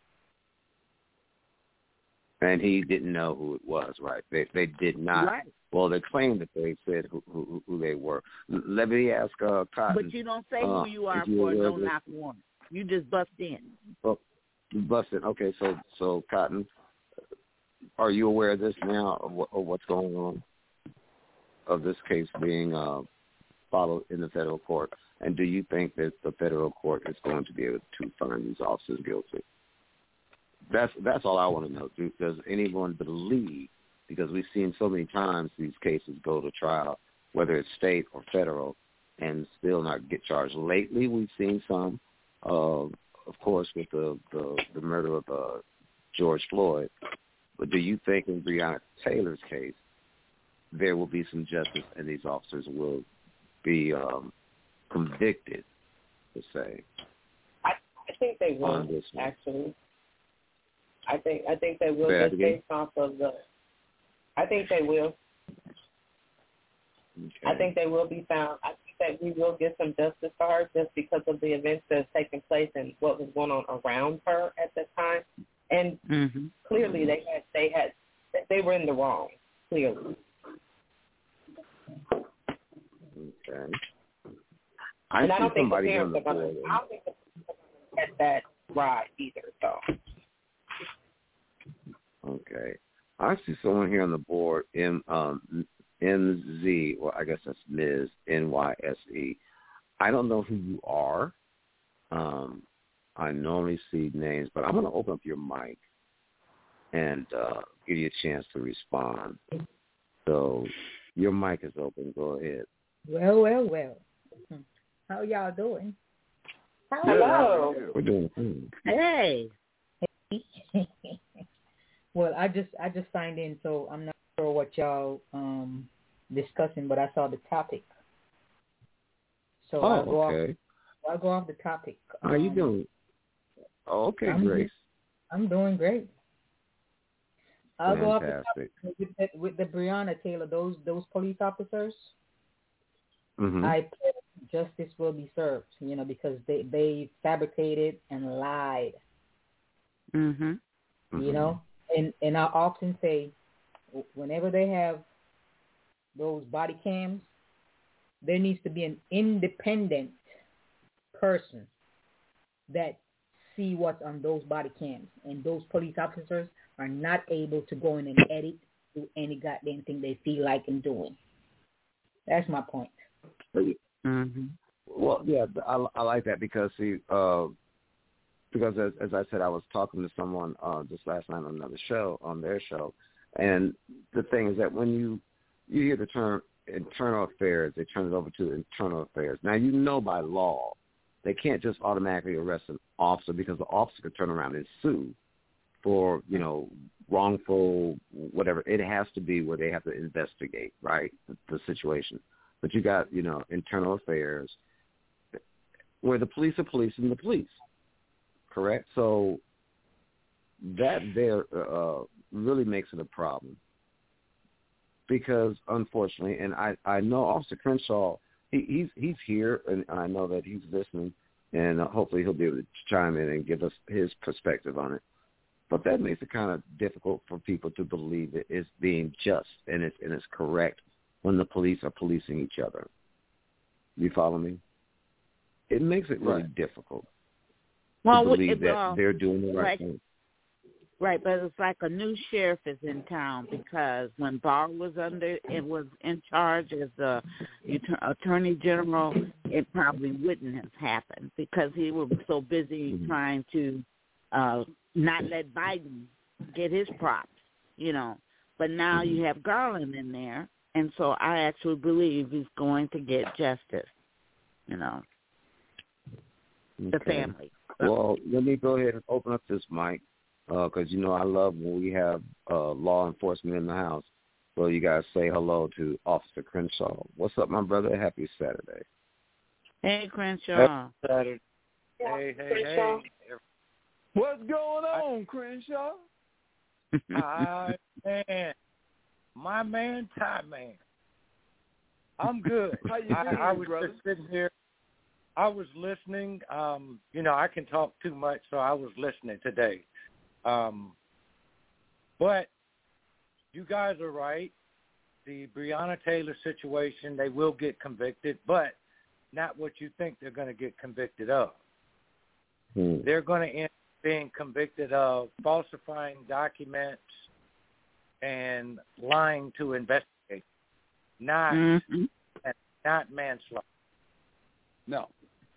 And he didn't know who it was, right? They they did not. Right. Well, they claimed that they said who who, who they were. L- Let me ask uh, Cotton. But you don't say uh, who you are if you for a were no this- knock warrant. You just bust in. Oh, you busted. Okay, so so Cotton, are you aware of this now, of, what, of what's going on, of this case being uh, followed in the federal court? And do you think that the federal court is going to be able to find these officers guilty? That's that's all I want to know. Do, does anyone believe, because we've seen so many times these cases go to trial, whether it's state or federal, and still not get charged. Lately, we've seen some, uh, of course, with the, the, the murder of uh, George Floyd. But do you think in Breonna Taylor's case there will be some justice and these officers will be um, convicted, to say? I, I think they will, On this one. actually. I think I think they will Say that just again? based off of the. I think they will. Okay. I think they will be found. I think that we will get some justice for her just because of the events that have taken place and what was going on around her at the time. And Mm-hmm. clearly, they had they had they were in the wrong. Clearly. Okay. I And I see don't think the somebody here on parents the are going board. to. I don't think the parents are going to get that ride either. So. Okay. I see someone here on the board, M um, M Z, or I guess that's Miz N Y S E. I don't know who you are. Um, I normally see names, but I'm going to open up your mic and uh, give you a chance to respond. So your mic is open. Go ahead. Well, well, well. How y'all doing? Hello. We're doing fine. Hey. Well, I just I just signed in, so I'm not sure what y'all um discussing, but I saw the topic. So I'll Oh, go okay. off. I'll go off the topic. How you Um, doing? Oh, okay, I'm Grace. I'm doing great. I'll go off the Fantastic. topic with the, with the Breonna Taylor. Those those police officers. Mm-hmm. I pray justice will be served. You know, because they they fabricated and lied. Mm-hmm. Mm-hmm. You know, and and I often say, whenever they have those body cams, there needs to be an independent person that see what's on those body cams, and those police officers are not able to go in and edit, do any goddamn thing they feel like and doing. That's my point. Mm-hmm. Well, yeah, I, I like that because see, uh, because as, as I said, I was talking to someone uh, just last night on another show, on their show, and the thing is that when you you hear the term internal affairs, they turn it over to internal affairs. Now you know by law they can't just automatically arrest an officer because the officer could turn around and sue for, you know, wrongful whatever. It has to be where they have to investigate, right, the, the situation. But you got, you know, internal affairs where the police are policing the police, correct? So that there uh, really makes it a problem because, unfortunately, and I, I know Officer Crenshaw he, he's he's here, and I know that he's listening, and uh, hopefully he'll be able to chime in and give us his perspective on it. But that makes it kind of difficult for people to believe that it's being just and it's and it's correct when the police are policing each other. You follow me? It makes it really right. difficult well, to believe it, that well, they're doing the right like, thing. Right, but it's like a new sheriff is in town because when Barr was under, it was in charge as the attorney general, it probably wouldn't have happened because he was so busy mm-hmm. trying to uh, not let Biden get his props, you know. But now mm-hmm. you have Garland in there, and so I actually believe he's going to get justice, you know, okay. the family. Well, let me go ahead and open up this mic. Because, uh, you know, I love when we have uh, law enforcement in the house. So you guys say hello to Officer Crenshaw. What's up, my brother? Happy Saturday. Hey, Crenshaw. Happy Saturday. Hey, hey, hey. What's going on, Crenshaw? I, man, my man, Ty Man. I'm good. How you I, doing, I was brother? just sitting here. I was listening. Um, you know, I can talk too much, so I was listening today. Um, but you guys are right. The Breonna Taylor situation, they will get convicted, but not what you think they're going to get convicted of. Hmm. They're going to end up being convicted of falsifying documents and lying to investigate, not mm-hmm. not manslaughter. No.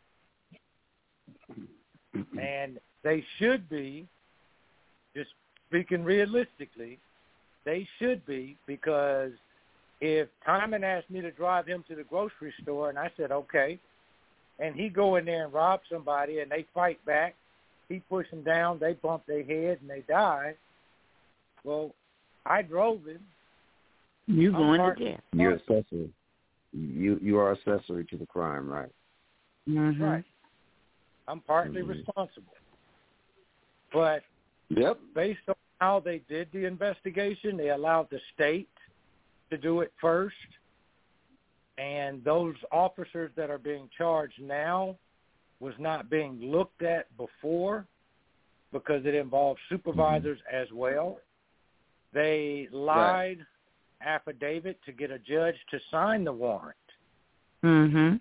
And they should be, just speaking realistically, they should be, because if Timon asked me to drive him to the grocery store and I said, okay, and he go in there and rob somebody and they fight back, he push them down, they bump their head and they die, well, I drove him. You're I'm going part- to jail. You're accessory. You you are accessory to the crime, right? Mm-hmm. Right. I'm partly mm-hmm. responsible. But Yep. based on how they did the investigation, they allowed the state to do it first. And those officers that are being charged now was not being looked at before because it involved supervisors mm-hmm. as well. They lied right. affidavit to get a judge to sign the warrant. Mm-hmm.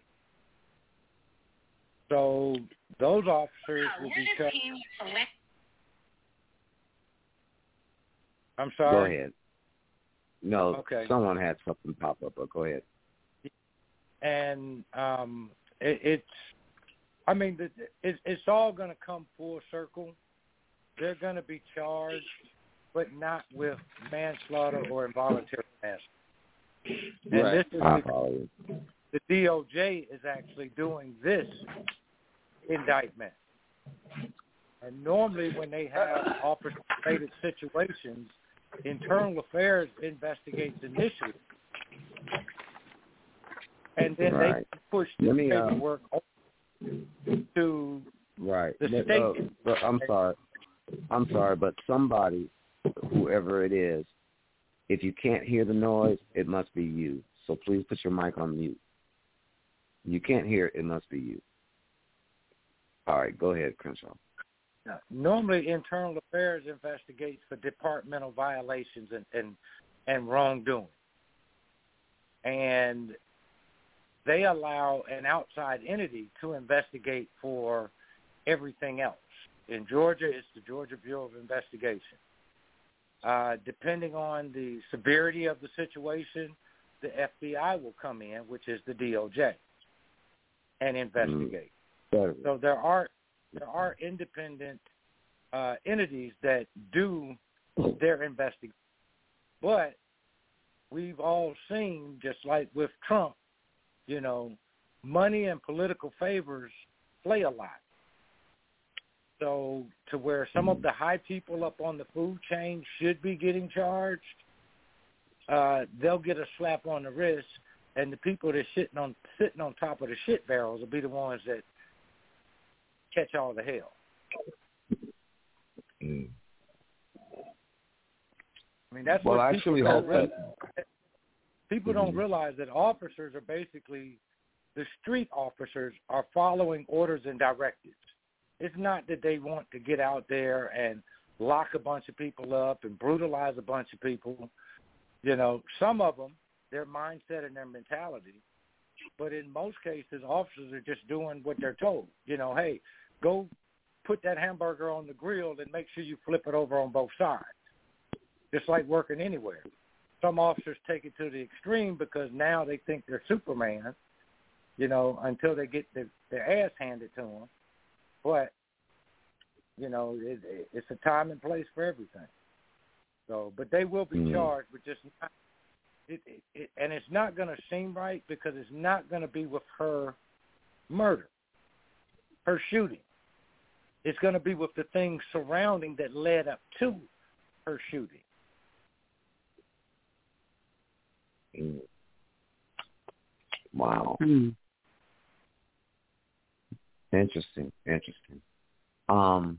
So those officers will be charged. I'm sorry. Go ahead. No, okay. Someone had something pop up, but go ahead. And um, it, it's, I mean, it, it's all going to come full circle. They're going to be charged, but not with manslaughter or involuntary manslaughter. And right. this is the, the D O J is actually doing this indictment. And normally when they have officer-related situations, Internal Affairs investigates initially, and then right. they push the Let me, paperwork uh, to right. the Let, state. Uh, but I'm sorry. I'm sorry, but somebody, whoever it is, if you can't hear the noise, it must be you. So please put your mic on mute. You can't hear it, it must be you. All right, go ahead, Crenshaw. Normally, Internal Affairs investigates for departmental violations and, and, and wrongdoing. And they allow an outside entity to investigate for everything else. In Georgia, it's the Georgia Bureau of Investigation. Uh, depending on the severity of the situation, the F B I will come in, which is the D O J, and investigate. Mm. So there are there are independent uh, entities that do their investigation. But we've all seen, just like with Trump, you know, money and political favors play a lot. So to where some of the high people up on the food chain should be getting charged, uh, they'll get a slap on the wrist, and the people that's sitting on sitting on top of the shit barrels will be the ones that catch all the hell. Mm. I mean, that's well, what I people actually don't hope realize. that People mm-hmm. don't realize that officers are basically the street officers are following orders and directives. It's not that they want to get out there and lock a bunch of people up and brutalize a bunch of people. You know, some of them, their mindset and their mentality. But in most cases, officers are just doing what they're told. You know, hey, go put that hamburger on the grill and make sure you flip it over on both sides. Just like working anywhere. Some officers take it to the extreme because now they think they're Superman, you know, until they get their, their ass handed to them. But, you know, it, it, it's a time and place for everything. So, but they will be mm-hmm. charged with just not, it, it, it, and it's not going to seem right because it's not going to be with her murder, her shooting. It's going to be with the things surrounding that led up to her shooting. Mm. Wow. Mm. Interesting, interesting. Um,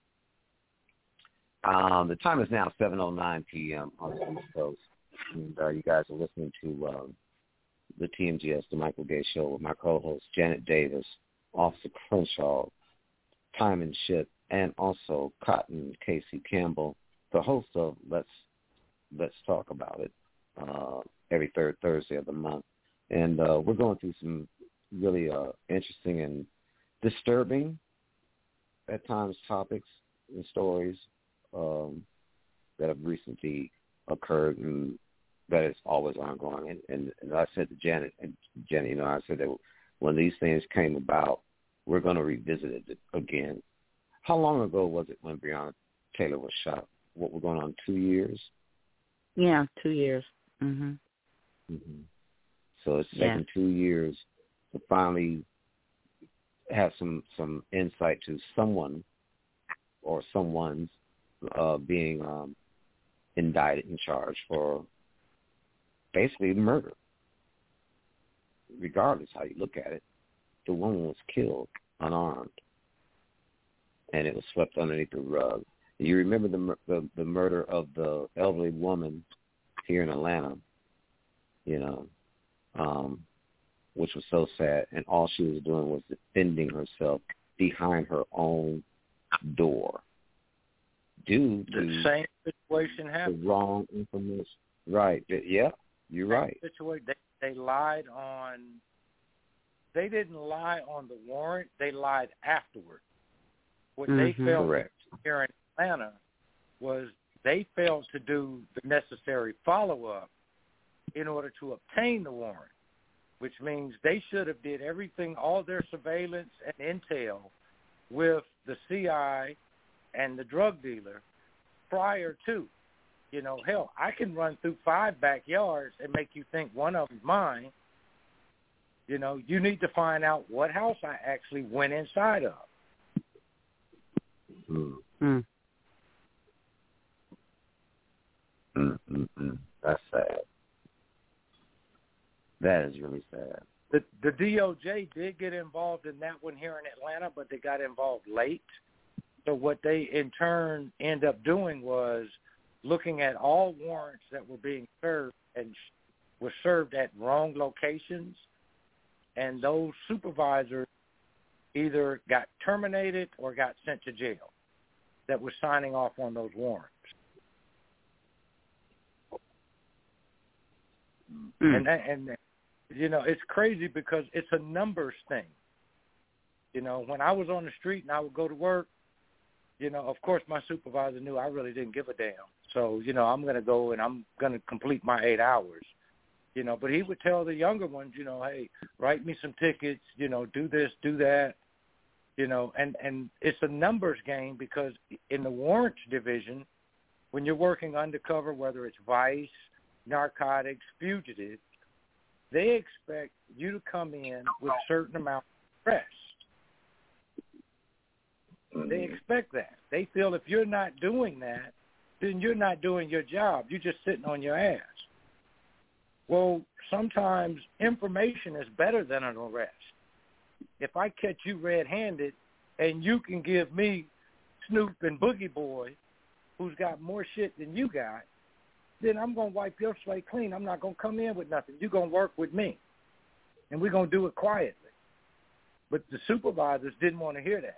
um, the time is now seven oh nine p.m. on the East Coast. And uh, you guys are listening to um, the T M G S, the Michael Gay Show, with my co-host, Janet Davis, Officer Crenshaw, Timon Ship, and also Cotton Casey Campbell, the host of Let's Let's Talk About It, uh, every third Thursday of the month. And uh, we're going through some really uh, interesting and disturbing, at times, topics and stories um, that have recently occurred and that is always ongoing. And, and, and I said to Janet, and Janet, you know, I said that when these things came about, we're going to revisit it again. How long ago was it when Breonna Taylor was shot? What, we're going on two years? Yeah, two years. Mm-hmm. Mm-hmm. So it's yeah. taken two years to finally have some, some insight to someone or someone's uh, being um, indicted and charged for basically murder. Regardless how you look at it, the woman was killed unarmed, and it was swept underneath the rug. You remember the the, the murder of the elderly woman here in Atlanta, you know, um, which was so sad, and all she was doing was defending herself behind her own door due to the same situation happened. The wrong information. Right. Yeah, you're right. Situation. They, they lied on, they didn't lie on the warrant, they lied afterward. What mm-hmm. they failed Correct. here in Atlanta was they failed to do the necessary follow-up in order to obtain the warrant, which means they should have did everything, all their surveillance and intel with the C I and the drug dealer prior to. You know, hell, I can run through five backyards and make you think one of them's mine. You know, you need to find out what house I actually went inside of. Mm. Mm. Mm, mm, mm. That's sad. That is really sad. The, the D O J did get involved in that one here in Atlanta, but they got involved late. So what they, in turn, end up doing was looking at all warrants that were being served and were served at wrong locations, and those supervisors either got terminated or got sent to jail that were signing off on those warrants. Mm. And, that, and you know, it's crazy because it's a numbers thing. You know, when I was on the street and I would go to work, you know, of course my supervisor knew I really didn't give a damn. So, you know, I'm going to go and I'm going to complete my eight hours. You know, but he would tell the younger ones, you know, hey, write me some tickets, you know, do this, do that. You know, and, and it's a numbers game because in the warrants division, when you're working undercover, whether it's vice, narcotics, fugitives, they expect you to come in with a certain amount of stress. They expect that. They feel if you're not doing that, then you're not doing your job. You're just sitting on your ass. Well, sometimes information is better than an arrest. If I catch you red-handed and you can give me Snoop and Boogie Boy, who's got more shit than you got, then I'm going to wipe your slate clean. I'm not going to come in with nothing. You're going to work with me. and we're going to do it quietly. But the supervisors didn't want to hear that.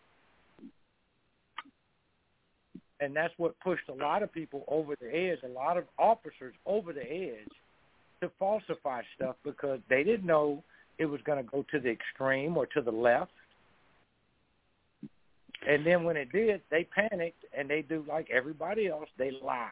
And that's what pushed a lot of people over the edge, a lot of officers over the edge to falsify stuff because they didn't know it was going to go to the extreme or to the left. And then when it did, they panicked, and they do like everybody else. They lie.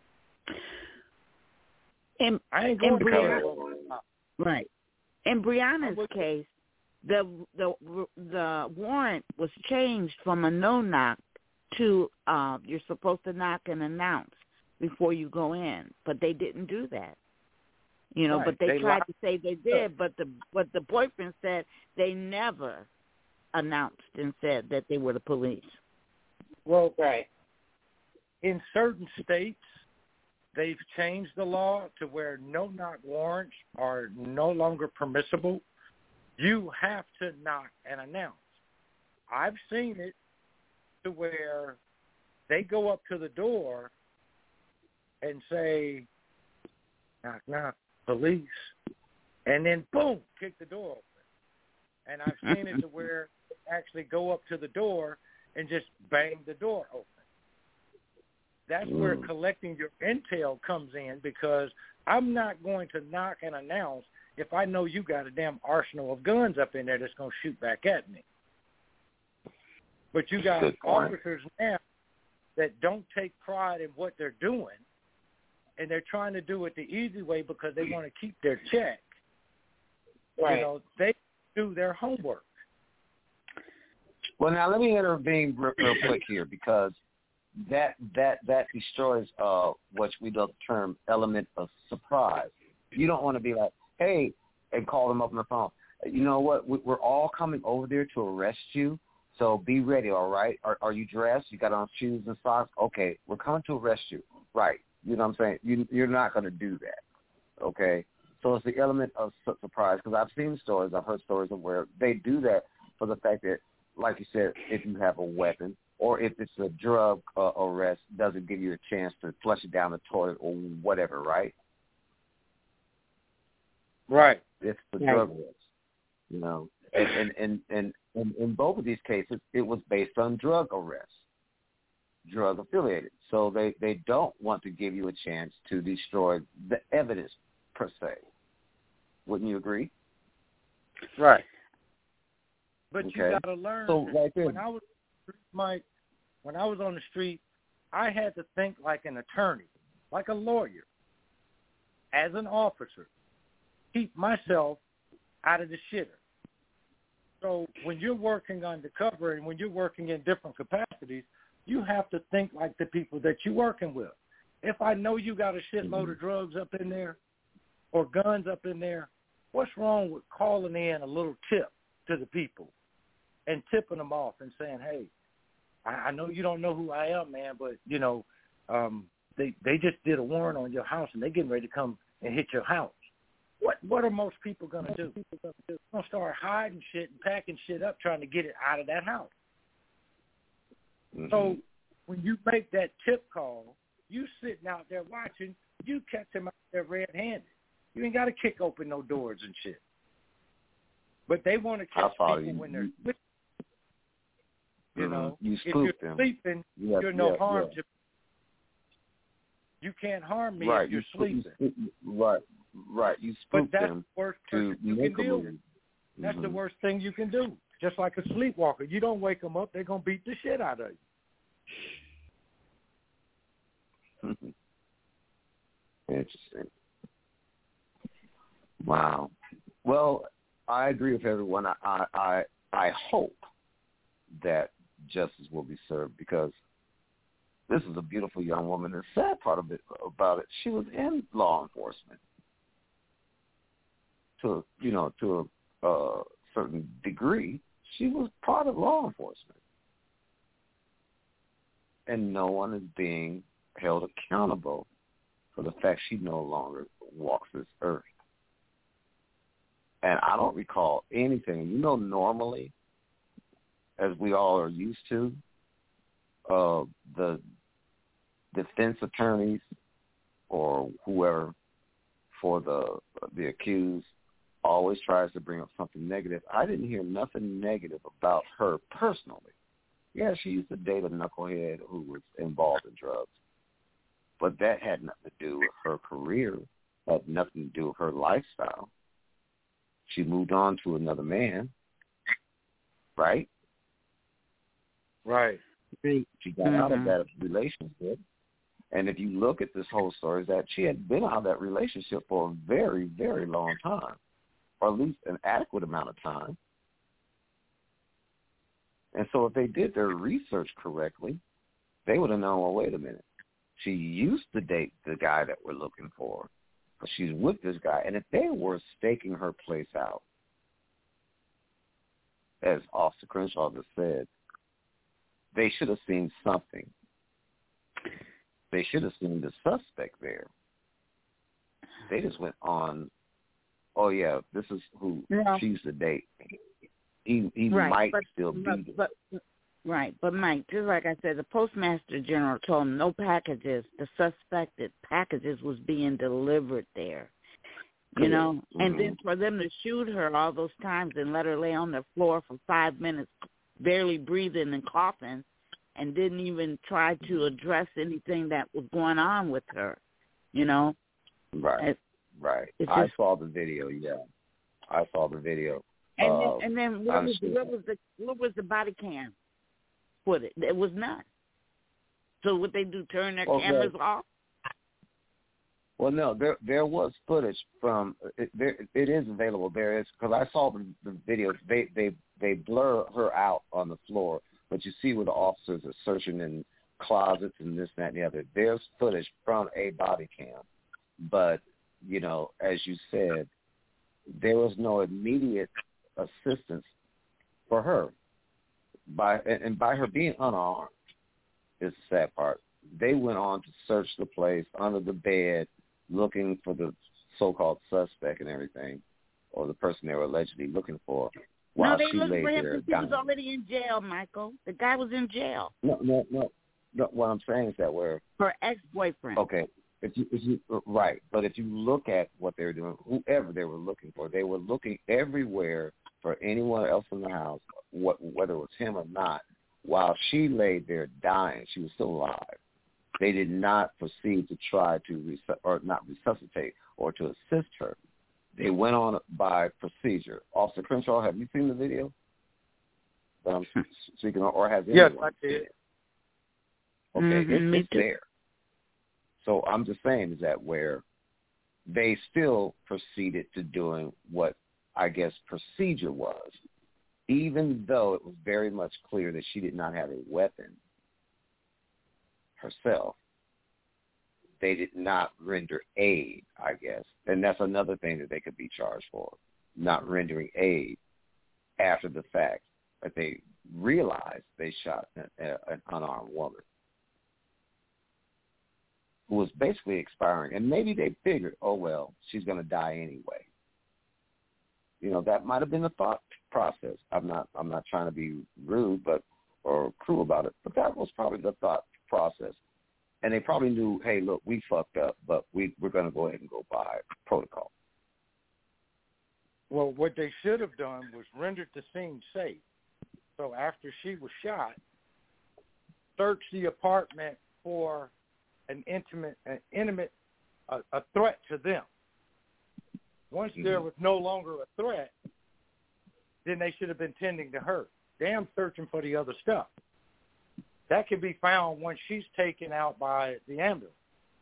In, I ain't going in to Brianna, right. In Brianna's case, the the the warrant was changed from a no knock to uh, you're supposed to knock and announce before you go in, but they didn't do that. You know, right. but they, they tried lied. to say they did, but the but the boyfriend said they never announced and said that they were the police. Well, Right. in certain states, they've changed the law to where no-knock warrants are no longer permissible. You have to knock and announce. I've seen it to where they go up to the door and say, knock, knock, police, and then, boom, kick the door open. And I've seen it to where they actually go up to the door and just bang the door open. That's mm. where collecting your intel comes in, because I'm not going to knock and announce if I know you got a damn arsenal of guns up in there that's going to shoot back at me. But you got officers now that don't take pride in what they're doing, and they're trying to do it the easy way because they want to keep their check. Right. You know, they do their homework. Well, now let me intervene real, real quick here, because that that that destroys uh, what we know the term element of surprise. You don't want to be like, hey, and call them up on the phone. You know what? We're all coming over there to arrest you, so be ready, all right? Are, are you dressed? You got on shoes and socks? Okay, we're coming to arrest you. Right. You know what I'm saying? You, you're not going to do that, okay? So it's the element of surprise, because I've seen stories, I've heard stories of where they do that for the fact that, like you said, if you have a weapon or if it's a drug uh, arrest, doesn't give you a chance to flush it down the toilet or whatever, right? Right. It's the drug arrest, you know. And and, and, and, and in both of these cases, it was based on drug arrests, drug affiliated. So they, they don't want to give you a chance to destroy the evidence per se. Wouldn't you agree? Right. But okay. you got to learn. So right there, when I was Mike, when I was on the street, I had to think like an attorney, like a lawyer, as an officer, keep myself out of the shitter. So when you're working undercover and when you're working in different capacities, you have to think like the people that you're working with. If I know you got a shitload of drugs up in there or guns up in there, what's wrong with calling in a little tip to the people and tipping them off and saying, hey, I, I know you don't know who I am, man, but, you know, um, they they just did a warrant on your house and they're getting ready to come and hit your house. What what are most people going to do? They're going to start hiding shit and packing shit up trying to get it out of that house. Mm-hmm. So when you make that tip call, you sitting out there watching, you catch them out there red-handed. You ain't got to kick open no doors and shit. But they want to catch people you. when they're sleeping. You mm-hmm. know, you if you're them. sleeping, yeah, you're no yeah, harm yeah. to You can't harm me right. if you're you sleeping. Spook, right, right. You spook but that's them the worst to you make can deal them with. That's mm-hmm. the worst thing you can do. Just like a sleepwalker. You don't wake them up, they're going to beat the shit out of you. Interesting. Wow. Well, I agree with everyone. I, I I I hope that justice will be served, because this is a beautiful young woman. The sad part of it about it, she was in law enforcement to you know to a uh, certain degree. She was part of law enforcement, and no one is being held accountable for the fact she no longer walks this earth. And I don't recall anything. You know, normally, as we all are used to, uh, the defense attorneys or whoever for the the accused always tries to bring up something negative. I didn't hear nothing negative about her personally. Yeah, she used to date a knucklehead who was involved in drugs. But that had nothing to do with her career, had nothing to do with her lifestyle. She moved on to another man, right? Right. She got mm-hmm. out of that relationship. And if you look at this whole story, is that she had been out of that relationship for a very, very long time, or at least an adequate amount of time. And so if they did their research correctly, they would have known, well, wait a minute. She used to date the guy that we're looking for, but she's with this guy. And if they were staking her place out, as Officer Crenshaw just said, they should have seen something. They should have seen the suspect there. They just went on, oh, yeah, this is who no. she used to date. He, he right, might but, still be but, there. But, right, but, Mike, just like I said, the Postmaster General told him no packages, the suspected packages was being delivered there. You know, mm-hmm. and then for them to shoot her all those times and let her lay on the floor for five minutes, barely breathing and coughing, and didn't even try to address anything that was going on with her, you know? Right, it, right. Just, I saw the video, yeah. I saw the video. And uh, then, and then what, was, what, was the, what was the body cam footage? It was none. So what they do, turn their okay. cameras off? Well, no, there there was footage from it. There, it is available. There is, because I saw the, the videos. They they they blur her out on the floor, but you see where the officers are searching in closets and this, that, and the other. There's footage from a body cam, but you know, as you said, there was no immediate assistance for her by and, and by her being unarmed is the sad part. They went on to search the place under the bed, looking for the so-called suspect and everything, or the person they were allegedly looking for. While no, they she looked lay for him there because he dying. was already in jail, Michael. The guy was in jail. No, no, no. no what I'm saying is that where her ex-boyfriend. Okay, if you, if you right, but if you look at what they were doing, whoever they were looking for, they were looking everywhere for anyone else in the house, what whether it was him or not. While she lay there dying, she was still alive. They did not proceed to try to resu- or not resuscitate or to assist her. They went on by procedure. Officer Crenshaw, have you seen the video that I'm speaking of, or has anyone yes, I did. seen it? Okay, mm-hmm, it's, it's there. So I'm just saying is that where they still proceeded to doing what I guess procedure was, even though it was very much clear that she did not have a weapon herself. They did not render aid, I guess. And that's another thing that they could be charged for, not rendering aid after the fact that they realized they shot an, an unarmed woman who was basically expiring. And maybe they figured, oh, well, she's going to die anyway. You know, that might have been the thought process. I'm not I'm not trying to be rude but or cruel about it, but that was probably the thought process. And they probably knew, hey, look, we fucked up, but we, we're going to go ahead and go by protocol. Well, what they should have done was rendered the scene safe. So after she was shot, search the apartment for an intimate, an intimate, a, a threat to them. Once mm-hmm. there was no longer a threat, then they should have been tending to her. Damn, searching for the other stuff. That can be found once she's taken out by the ambulance.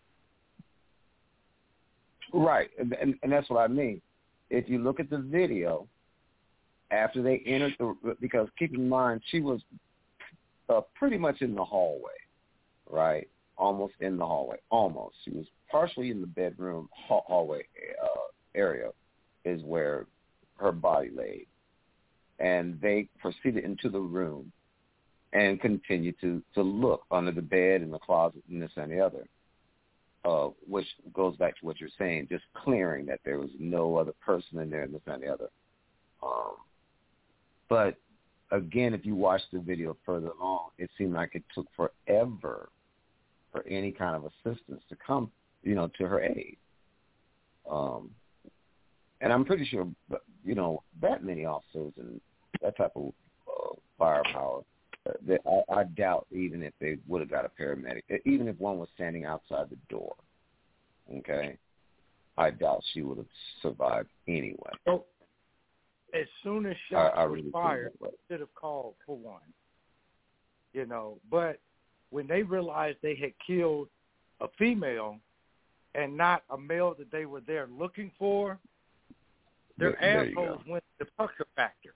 Right, and, and, and that's what I mean. If you look at the video, after they entered the, because keep in mind, she was uh, pretty much in the hallway, right? Almost in the hallway, almost. She was partially in the bedroom hall, hallway uh, area is where her body laid. And they proceeded into the room and continue to, to look under the bed, in the closet, and this and the other, uh, which goes back to what you're saying, just clearing that there was no other person in there, and this and the other. Um, but, again, if you watch the video further along, it seemed like it took forever for any kind of assistance to come, you know, to her aid. Um, and I'm pretty sure, you know, that many officers and that type of uh, firepower, uh, that I, I doubt even if they would have got a paramedic, even if one was standing outside the door, okay, I doubt she would have survived anyway. So, as soon as shots I, I were really fired, they should have called for one. You know, but when they realized they had killed a female and not a male that they were there looking for, their there, there assholes went to the pucker factor.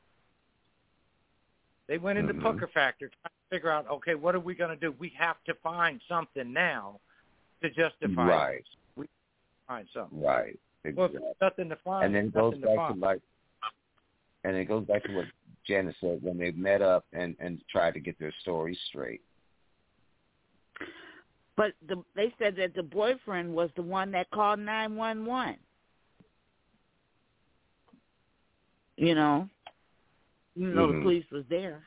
They went into mm-hmm. pucker factor trying to figure out, okay, what are we going to do? We have to find something now to justify right. this. We find something. Right. Exactly. Well, nothing to find. And then it goes back to, to like, and it goes back to what Janice said when they met up and, and tried to get their story straight. But the, they said that the boyfriend was the one that called nine one one. You know, even though mm-hmm. the police was there.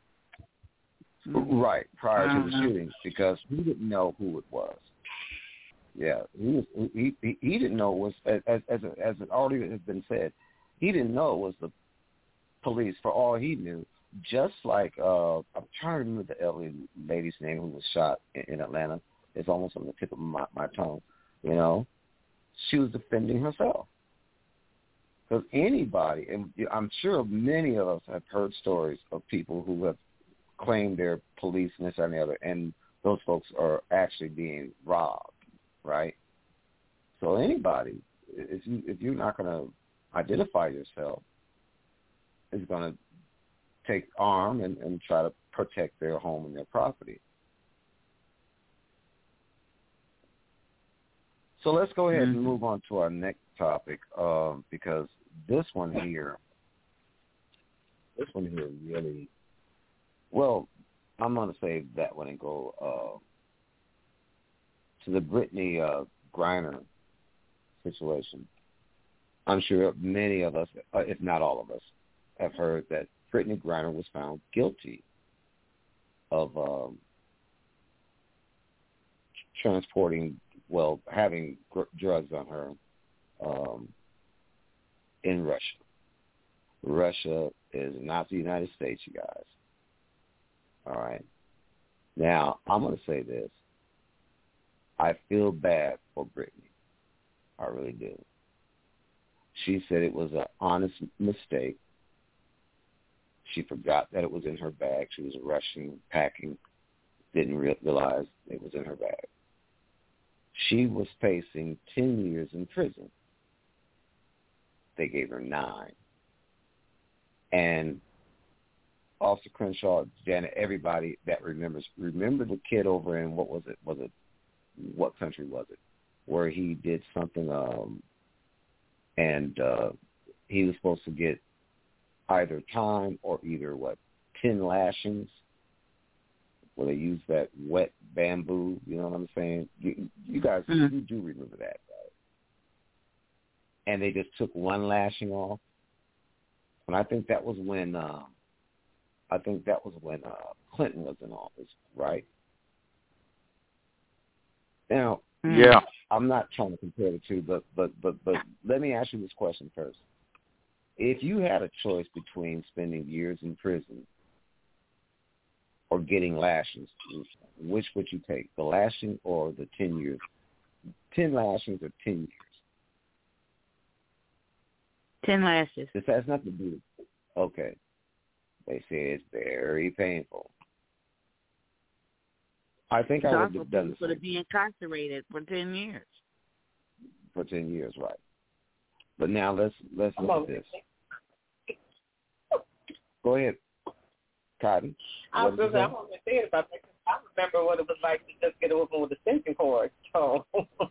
Right, prior to the know. shooting, because he didn't know who it was. Yeah, he was. He he, he didn't know it was as as as it already has been said. He didn't know it was the police for all he knew. Just like uh, I'm trying to remember the elderly lady's name who was shot in, in Atlanta. It's almost on the tip of my, my tongue. You know, she was defending herself. Because anybody, and I'm sure many of us have heard stories of people who have claimed they're police and this and the other, and those folks are actually being robbed, right? So anybody, if you if you're not going to identify yourself, is going to take arm and, and try to protect their home and their property. So let's go ahead mm-hmm. and move on to our next topic, um, because this one here, this one here really, well, I'm going to save that one and go uh, to the Brittany uh, Griner situation. I'm sure many of us, uh, if not all of us, have heard that Brittany Griner was found guilty of um, transporting, well, having gr- drugs on her um, in Russia. Russia is not the United States, you guys. All right. Now, I'm going to say this. I feel bad for Brittany. I really do. She said it was an honest mistake. She forgot that it was in her bag. She was rushing, packing, didn't realize it was in her bag. She was facing ten years in prison. They gave her nine. And Officer Crenshaw, Janet, everybody that remembers, remember the kid over in, what was it? Was it, what country was it? Where he did something, um, and uh, he was supposed to get either time or either, what, ten lashings, where they use that wet bamboo, you know what I'm saying? You, you guys, mm-hmm. you do remember that, right? And they just took one lashing off. And I think that was when, uh, I think that was when uh, Clinton was in office, right? Now, yeah, I'm not trying to compare the two, but but but but let me ask you this question first. If you had a choice between spending years in prison or getting lashings, which would you take, the lashing or the ten years? Ten lashings or ten years? Ten lashes. This has nothing to do with, okay. They say it's very painful. I think it's I would have done the same. same. To be incarcerated for ten years. For ten years, right. But now let's let's look at this. Go ahead, Cotton. I was just, I'm only thinking about that. I remember what it was like to just get over with a extension cord. So.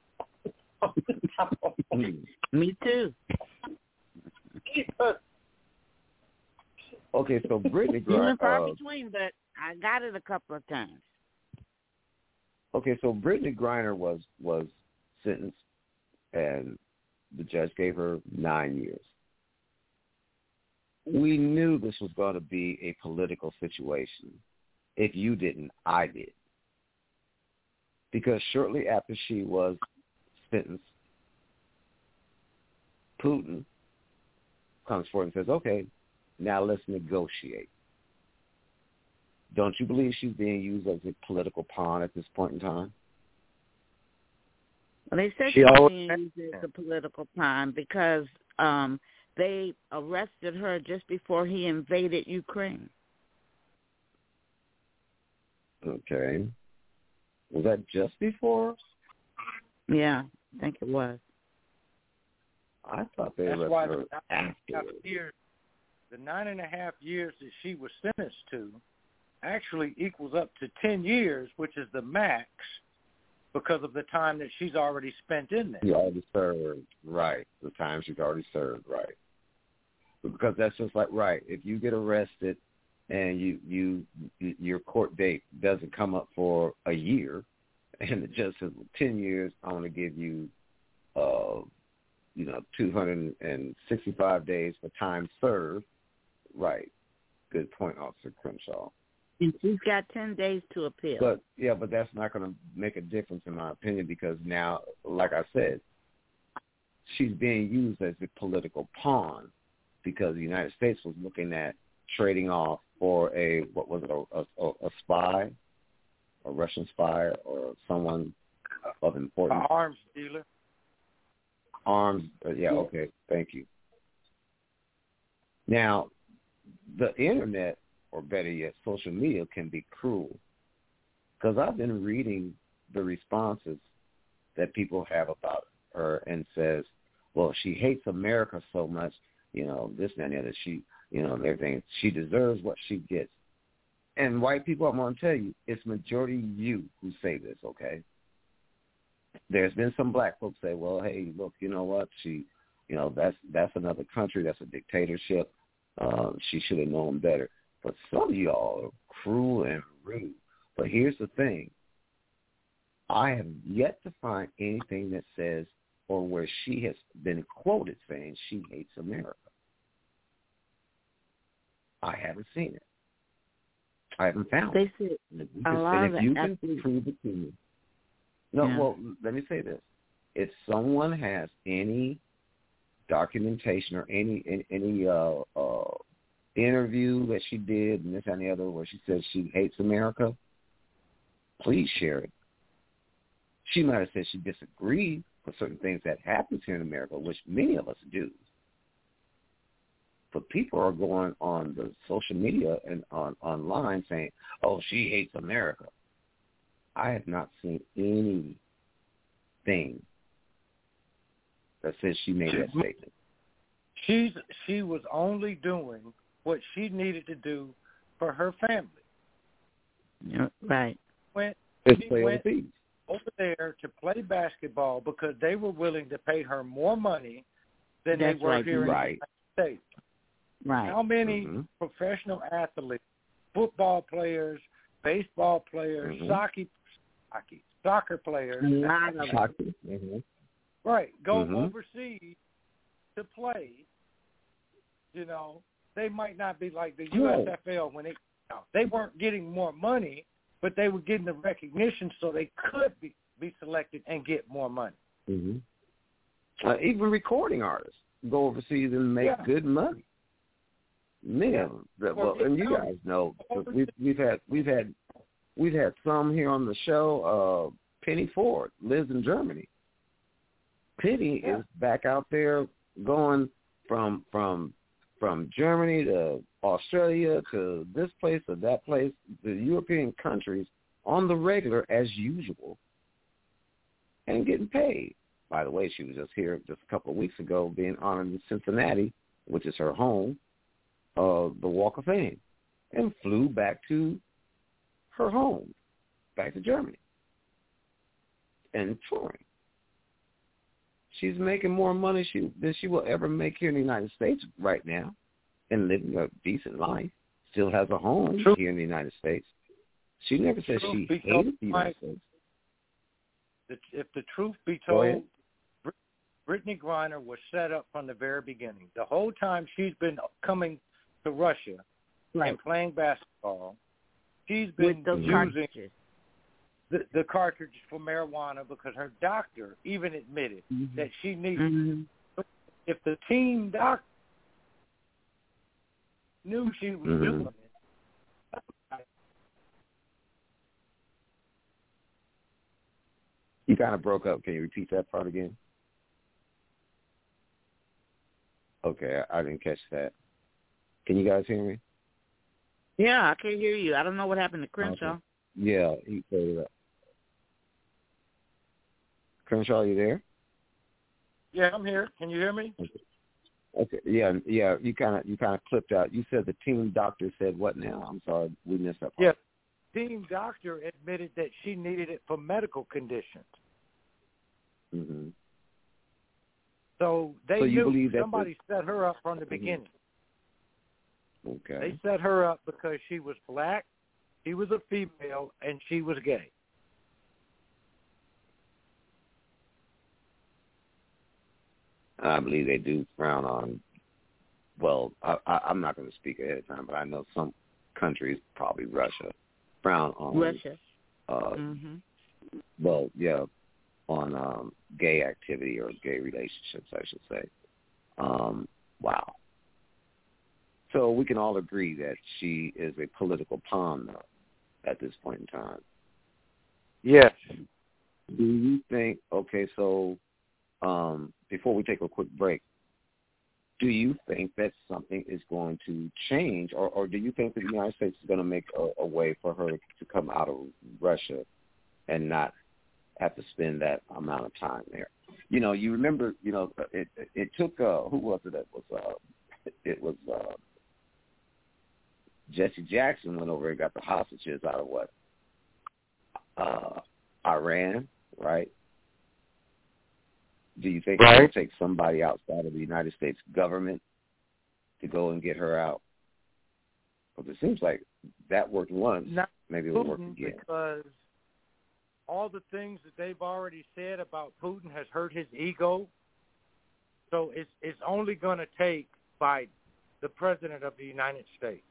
Me too. Okay, so Brittany Few and far uh, between, but I got it a couple of times. Okay, so Brittany Griner was was sentenced, and the judge gave her nine years. We knew this was going to be a political situation. If you didn't, I did. Because shortly after she was sentenced, Putin comes forward and says, okay, now let's negotiate. Don't you believe she's being used as a political pawn at this point in time? Well, they say She she's always- being used as a political pawn because um, they arrested her just before he invaded Ukraine. Okay. Was that just before? Yeah, I think it was. I thought they That's arrested why her the nine and a half after. years, the nine and a half years that she was sentenced to actually equals up to ten years, which is the max because of the time that she's already spent in there. She already served, right. The time she's already served, right. Because that's just like, right, if you get arrested and you, you your court date doesn't come up for a year, and the judge says, well, ten years, I want to give you, uh, you know, two hundred sixty-five days for time served. Right. Good point, Officer Crenshaw. And she's got ten days to appeal. But, yeah, but that's not going to make a difference in my opinion because now, like I said, she's being used as a political pawn because the United States was looking at trading off for a, what was it, a, a, a spy, a Russian spy or someone of importance. An arms dealer. Arms, uh, yeah, okay, thank you. Now, the Internet, or better yet, social media can be cruel because I've been reading the responses that people have about her and says, well, she hates America so much, you know, this and that, she, you know, everything. She deserves what she gets. And white people, I'm going to tell you, it's majority you who say this, okay? There's been some black folks say, well, hey, look, you know what? She, you know, that's that's another country. That's a dictatorship. Uh, she should have known better. But some of y'all are cruel and rude. But here's the thing. I have yet to find anything that says or where she has been quoted saying she hates America. I haven't seen it. I haven't found They it. said And if you a can, lot and of if you it can actually- prove it to me. No, Yeah. well, let me say this. If someone has any documentation or any any, any uh, uh, interview that she did and this and the other where she says she hates America, please share it. She might have said she disagreed with certain things that happens here in America, which many of us do. But people are going on the social media and on online saying, oh, she hates America. I have not seen anything that says she made that statement. She's she was only doing what she needed to do for her family. Yeah, right. Went, It's she play went overseas. over there to play basketball because they were willing to pay her more money than That's they were right. here Right. in the United States. Right. How many Mhm. professional athletes, football players, baseball players, Mhm. soccer, hockey, soccer players, A lot of Chocolate. Mm-hmm. right, go Mhm. overseas to play? You know, they might not be like the U S F L when they they weren't getting more money, but they were getting the recognition so they could be, be selected and get more money. Mm-hmm. Uh, even recording artists go overseas and make Yeah. good money. Many of them. That- Well, Well, and you it's- guys know we've we've had we've had we've had some here on the show. Uh, Penny Ford lives in Germany. Penny Yeah. is back out there going from from from Germany to Australia to this place or that place, the European countries on the regular as usual, and getting paid. By the way, she was just here just a couple of weeks ago being honored in Cincinnati, which is her home, uh, the Walk of Fame, and flew back to her home, back to Germany, and touring. She's making more money she, than she will ever make here in the United States right now and living a decent life. Still has a home True. here in the United States. She never said Truth she be hated told, the United Mike, States. The- If the truth be Go ahead. told, Brit- Brittany Griner was set up from the very beginning. The whole time she's been coming to Russia right. and playing basketball, she's been With those using cartridges. the, the cartridge for marijuana because her doctor even admitted Mhm. that she needs Mhm. to if the team doctor knew she was mm-hmm. doing it. You kind of broke up. Can you repeat that part again? Okay, I, I didn't catch that. Can you guys hear me? Yeah, I can hear you. I don't know what happened to Crenshaw. Okay. Yeah, he said it. Crenshaw, you there? Yeah, I'm here. Can you hear me? Okay. Okay. Yeah, yeah. You kind of you kind of clipped out. You said the team doctor said what now? I'm sorry, we missed that part. Yeah, team doctor admitted that she needed it for medical conditions. Mm-hmm. So they so you knew believe that somebody the, set her up from the mm-hmm. beginning. Okay. They set her up because she was black, she was a female, and she was gay. I believe they do frown on, well, I, I, I'm not going to speak ahead of time, but I know some countries, probably Russia, frown on. Russia. Uh, mm-hmm. Well, yeah, on um, gay activity or gay relationships, I should say. Um, wow. So we can all agree that she is a political pawn, though, at this point in time. Yes. Do you think, okay, so um, before we take a quick break, do you think that something is going to change, or, or do you think that the United States is going to make a, a way for her to come out of Russia and not have to spend that amount of time there? You know, you remember, you know, it it took, uh, who was it that was, uh, it was uh, Jesse Jackson went over and got the hostages out of what? Uh, Iran, right? Do you think right. it's going to take somebody outside of the United States government to go and get her out? Because it seems like that worked once. Not Maybe it will work Putin, again. Because all the things that they've already said about Putin has hurt his ego. So it's it's only going to take Biden, the president of the United States.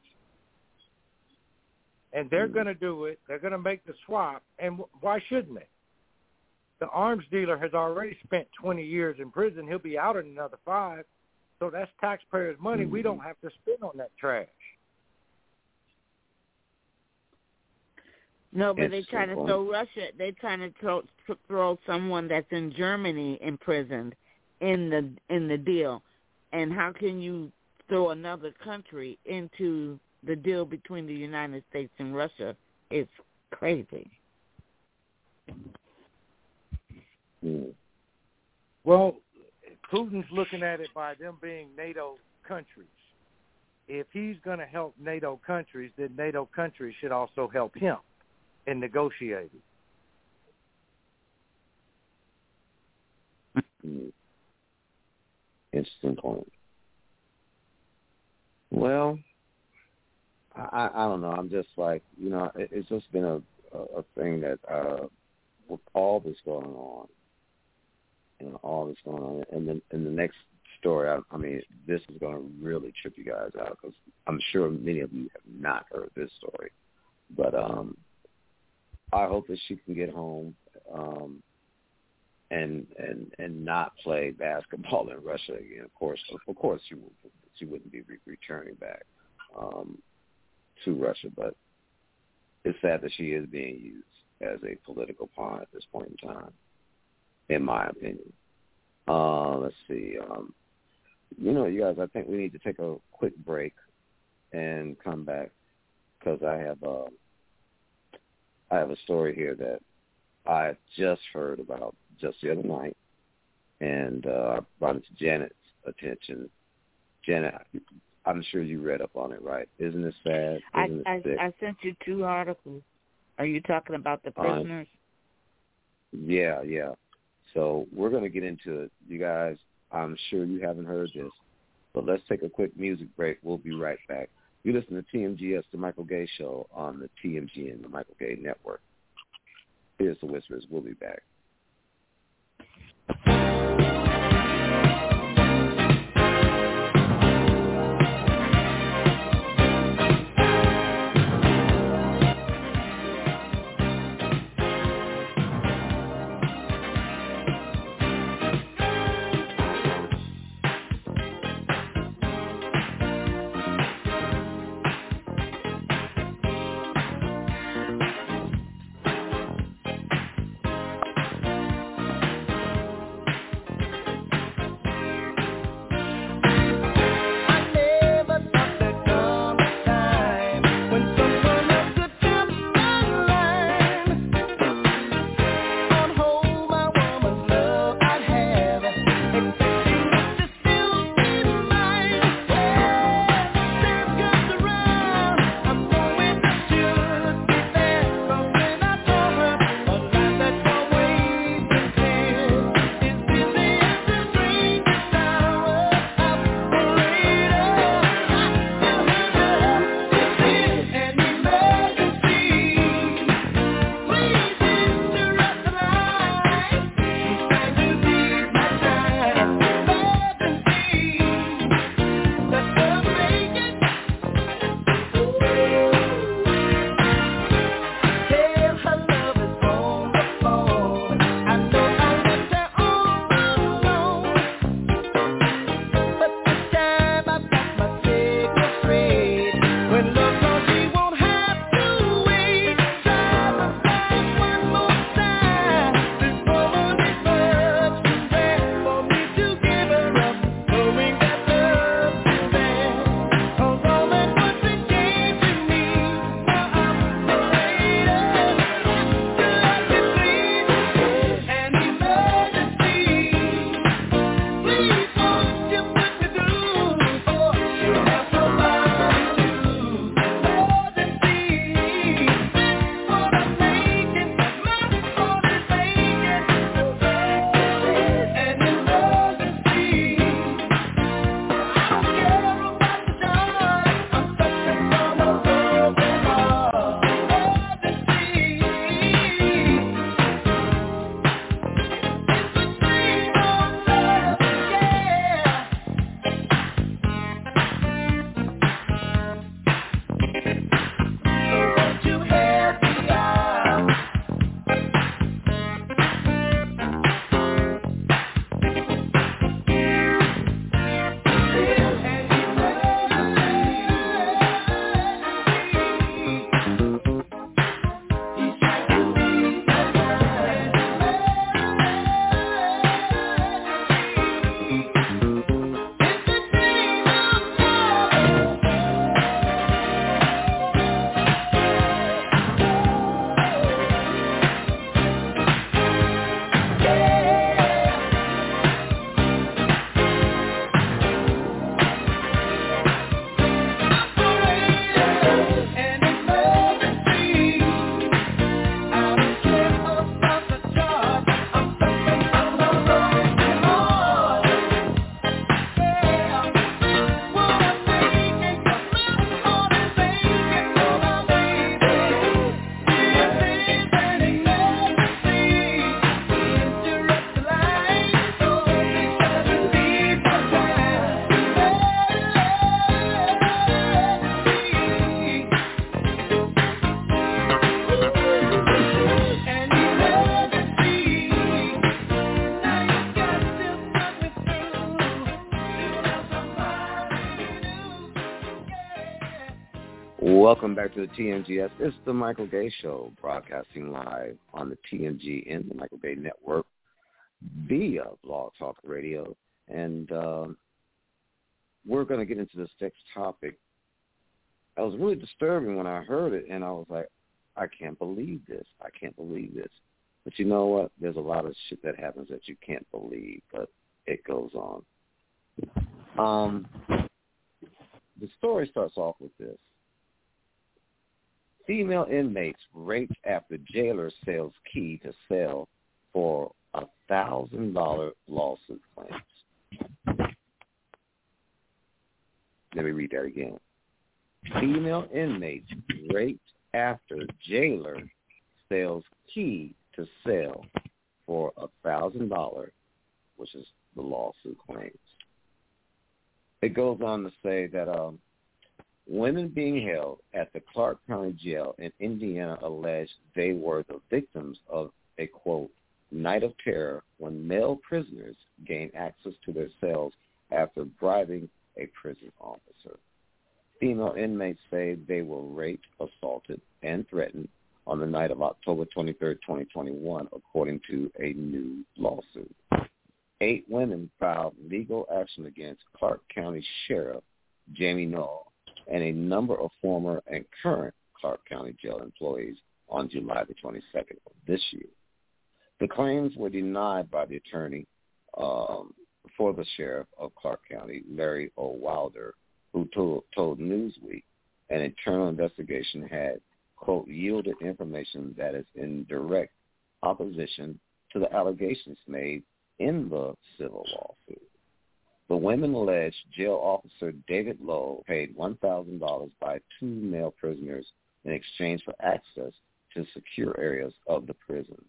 And they're mm-hmm. going to do it. They're going to make the swap. And why shouldn't they? The arms dealer has already spent twenty years in prison. He'll be out in another five. So that's taxpayers' money. Mm-hmm. We don't have to spend on that trash. No, but they're trying to throw Russia. They're trying to throw, throw someone that's in Germany imprisoned in the in the deal. And how can you throw another country into the deal between the United States and Russia? It's crazy. Mm. Well, Putin's looking at it by them being NATO countries. If he's going to help NATO countries, then NATO countries should also help him in negotiating. Mm. Interesting point. Well, I, I don't know. I'm just like, you know, it, it's just been a, a, a thing that uh, with all this going on, you know, all this going on, and then in the next story, I, I mean, this is going to really trip you guys out because I'm sure many of you have not heard this story. But um, I hope that she can get home um, and and and not play basketball in Russia again. Of course, of course, she she wouldn't be re- returning back um, to Russia, but it's sad that she is being used as a political pawn at this point in time, in my opinion. Uh, let's see. Um, you know, you guys, I think we need to take a quick break and come back because I have uh, I have a story here that I just heard about just the other night, and uh, I brought it to Janet's attention. Janet, I'm sure you read up on it, right? Isn't it sad? Isn't I, it sick? I, I sent you two articles. Are you talking about the prisoners? Uh, yeah, yeah. So we're going to get into it. You guys, I'm sure you haven't heard this, but let's take a quick music break. We'll be right back. You listen to T M G S, The Michael Gay Show on the T M G and the Michael Gay Network. Here's the Whispers. We'll be back. Welcome back to the T M G S. It's the Michael Gay Show, broadcasting live on the T M G and the Michael Gay Network via Blog Talk Radio. And uh, we're going to get into this next topic. It was really disturbing when I heard it, and I was like, I can't believe this. I can't believe this. But you know what? There's a lot of shit that happens that you can't believe, but it goes on. Um, the story starts off with this. Female inmates raped after jailer sells key to sell for a one thousand dollars lawsuit claims. Let me read that again. Female inmates raped after jailer sells key to sell for a one thousand dollars, which is the lawsuit claims. It goes on to say that um, women being held at the Clark County Jail in Indiana alleged they were the victims of a, quote, night of terror when male prisoners gained access to their cells after bribing a prison officer. Female inmates say they were raped, assaulted, and threatened on the night of October twenty-third, twenty twenty-one, according to a new lawsuit. Eight women filed legal action against Clark County Sheriff Jamie Knoll and a number of former and current Clark County Jail employees on July the twenty-second of this year. The claims were denied by the attorney um, for the sheriff of Clark County, Larry O. Wilder, who told, told Newsweek an internal investigation had, quote, yielded information that is in direct opposition to the allegations made in the civil lawsuit. The women alleged jail officer David Lowe paid one thousand dollars by two male prisoners in exchange for access to secure areas of the prison.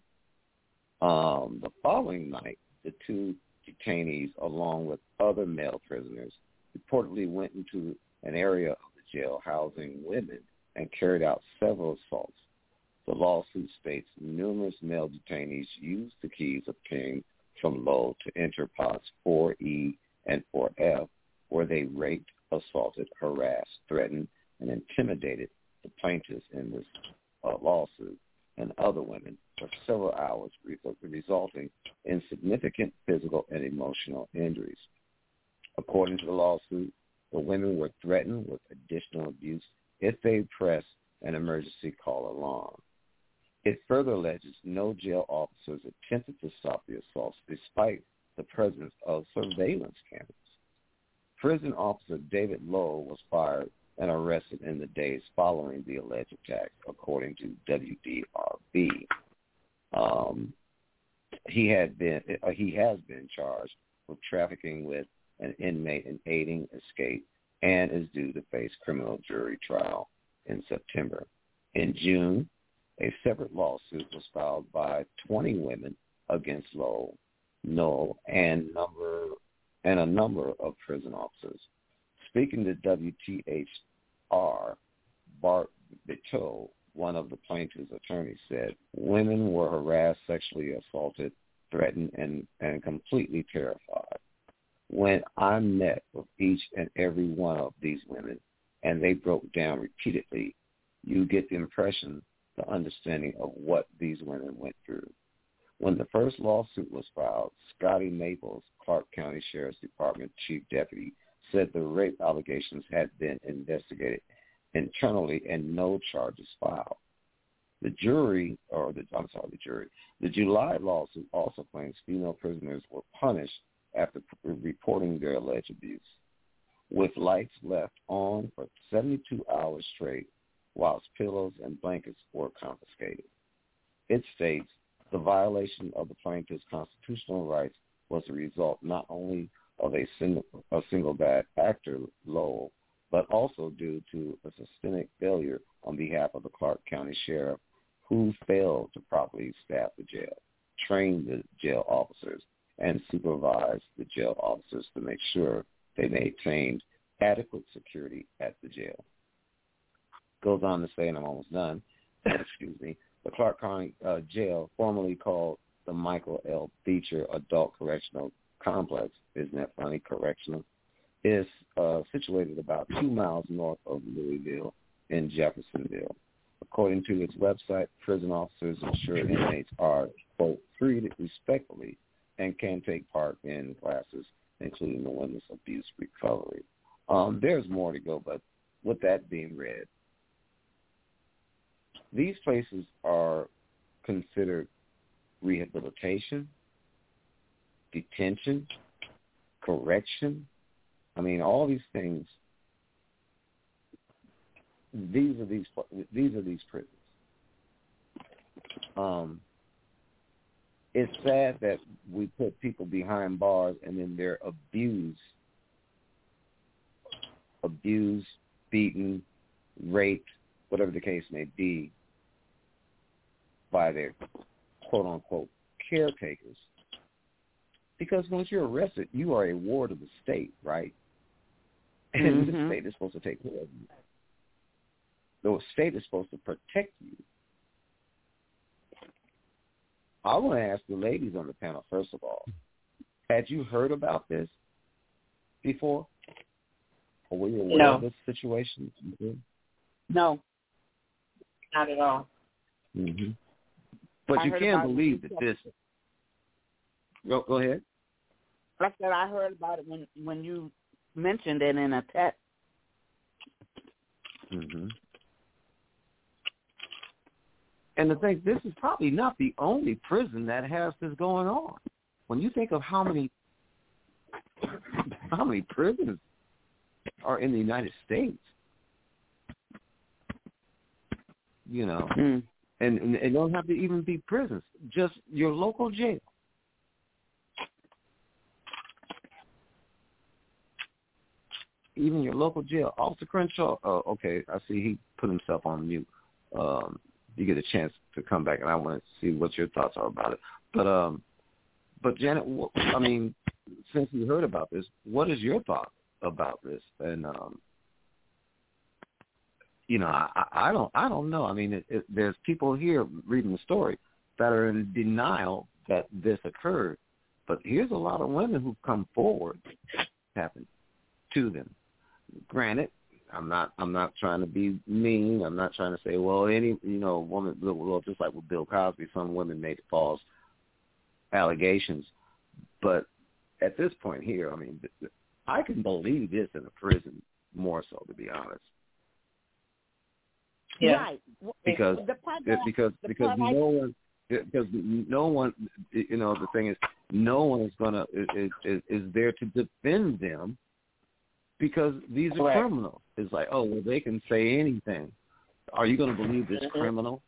Um, the following night, the two detainees, along with other male prisoners, reportedly went into an area of the jail housing women and carried out several assaults. The lawsuit states numerous male detainees used the keys obtained from Lowe to enter pods four E and four F, where they raped, assaulted, harassed, threatened, and intimidated the plaintiffs in this uh, lawsuit and other women for several hours, resulting in significant physical and emotional injuries. According to the lawsuit, the women were threatened with additional abuse if they pressed an emergency call alarm. It further alleges no jail officers attempted to stop the assaults despite the presence of surveillance cameras. Prison officer David Lowe was fired and arrested in the days following the alleged attacks, according to W D R B. Um, he had been uh, he has been charged with trafficking with an inmate and aiding escape, and is due to face criminal jury trial in September. In June, a separate lawsuit was filed by twenty women against Lowe, Knoll, and number and a number of prison officers. Speaking to W T H R, Bart Biteau, one of the plaintiff's attorneys, said women were harassed, sexually assaulted, threatened, and, and completely terrified. When I met with each and every one of these women, and they broke down repeatedly, you get the impression, the understanding of what these women went through. When the first lawsuit was filed, Scotty Maples, Clark County Sheriff's Department Chief Deputy, said the rape allegations had been investigated internally and no charges filed. The jury, or the, I'm sorry, the jury, the July lawsuit also claims female prisoners were punished after reporting their alleged abuse, with lights left on for seventy-two hours straight, whilst pillows and blankets were confiscated. It states the violation of the plaintiff's constitutional rights was the result not only of a single, a single bad actor, Lowell, but also due to a systemic failure on behalf of the Clark County Sheriff, who failed to properly staff the jail, train the jail officers, and supervise the jail officers to make sure they maintained adequate security at the jail. Goes on to say, and I'm almost done, excuse me, the Clark County uh, Jail, formerly called the Michael L. Beecher Adult Correctional Complex, isn't that funny, correctional, is uh, situated about two miles north of Louisville. in Jeffersonville. According to its website, prison officers ensure inmates are, quote, treated respectfully and can take part in classes, including the women's abuse recovery. Um, there's more to go, but with that being read, these places are considered rehabilitation, detention, correction. I mean, all these things. These are these these are these prisons. Um, it's sad that we put people behind bars and then they're abused, abused, beaten, raped, whatever the case may be, by their quote-unquote caretakers. Because once you're arrested, you are a ward of the state, right? And mm-hmm. the state is supposed to take care of you. The state is supposed to protect you. I want to ask the ladies on the panel, first of all, had you heard about this before? Or were you aware no. of this situation? Mm-hmm. No, not at all. Mm-hmm. But I you can't believe that this... Go, go ahead. Like I said, I heard about it when, when you mentioned it in a text. Mm-hmm. And the thing, this is probably not the only prison that has this going on. When you think of how many how many prisons are in the United States, you know, mm. and, and it don't have to even be prisons, just your local jail. Even your local jail. Officer Crenshaw, uh, okay, I see he put himself on mute. Um, you get a chance to come back, and I want to see what your thoughts are about it. But, um, but Janet, I mean, since you heard about this, what is your thought about this? And, um, you know, I, I don't, I don't know. I mean, it, it, there's people here reading the story that are in denial that this occurred. But here's a lot of women who've come forward, happened to them. Granted, I'm not. I'm not trying to be mean. I'm not trying to say, well, any you know woman, well, just like with Bill Cosby, some women made false allegations. But at this point here, I mean, I can believe this in a prison more so, to be honest. Yeah. Right. Because the part that, because the because part no I, one because no one you know the thing is no one is gonna is is, is there to defend them. Because these are Correct. criminals. It's like, oh, well, they can say anything. Are you going to believe this mm-hmm. criminal?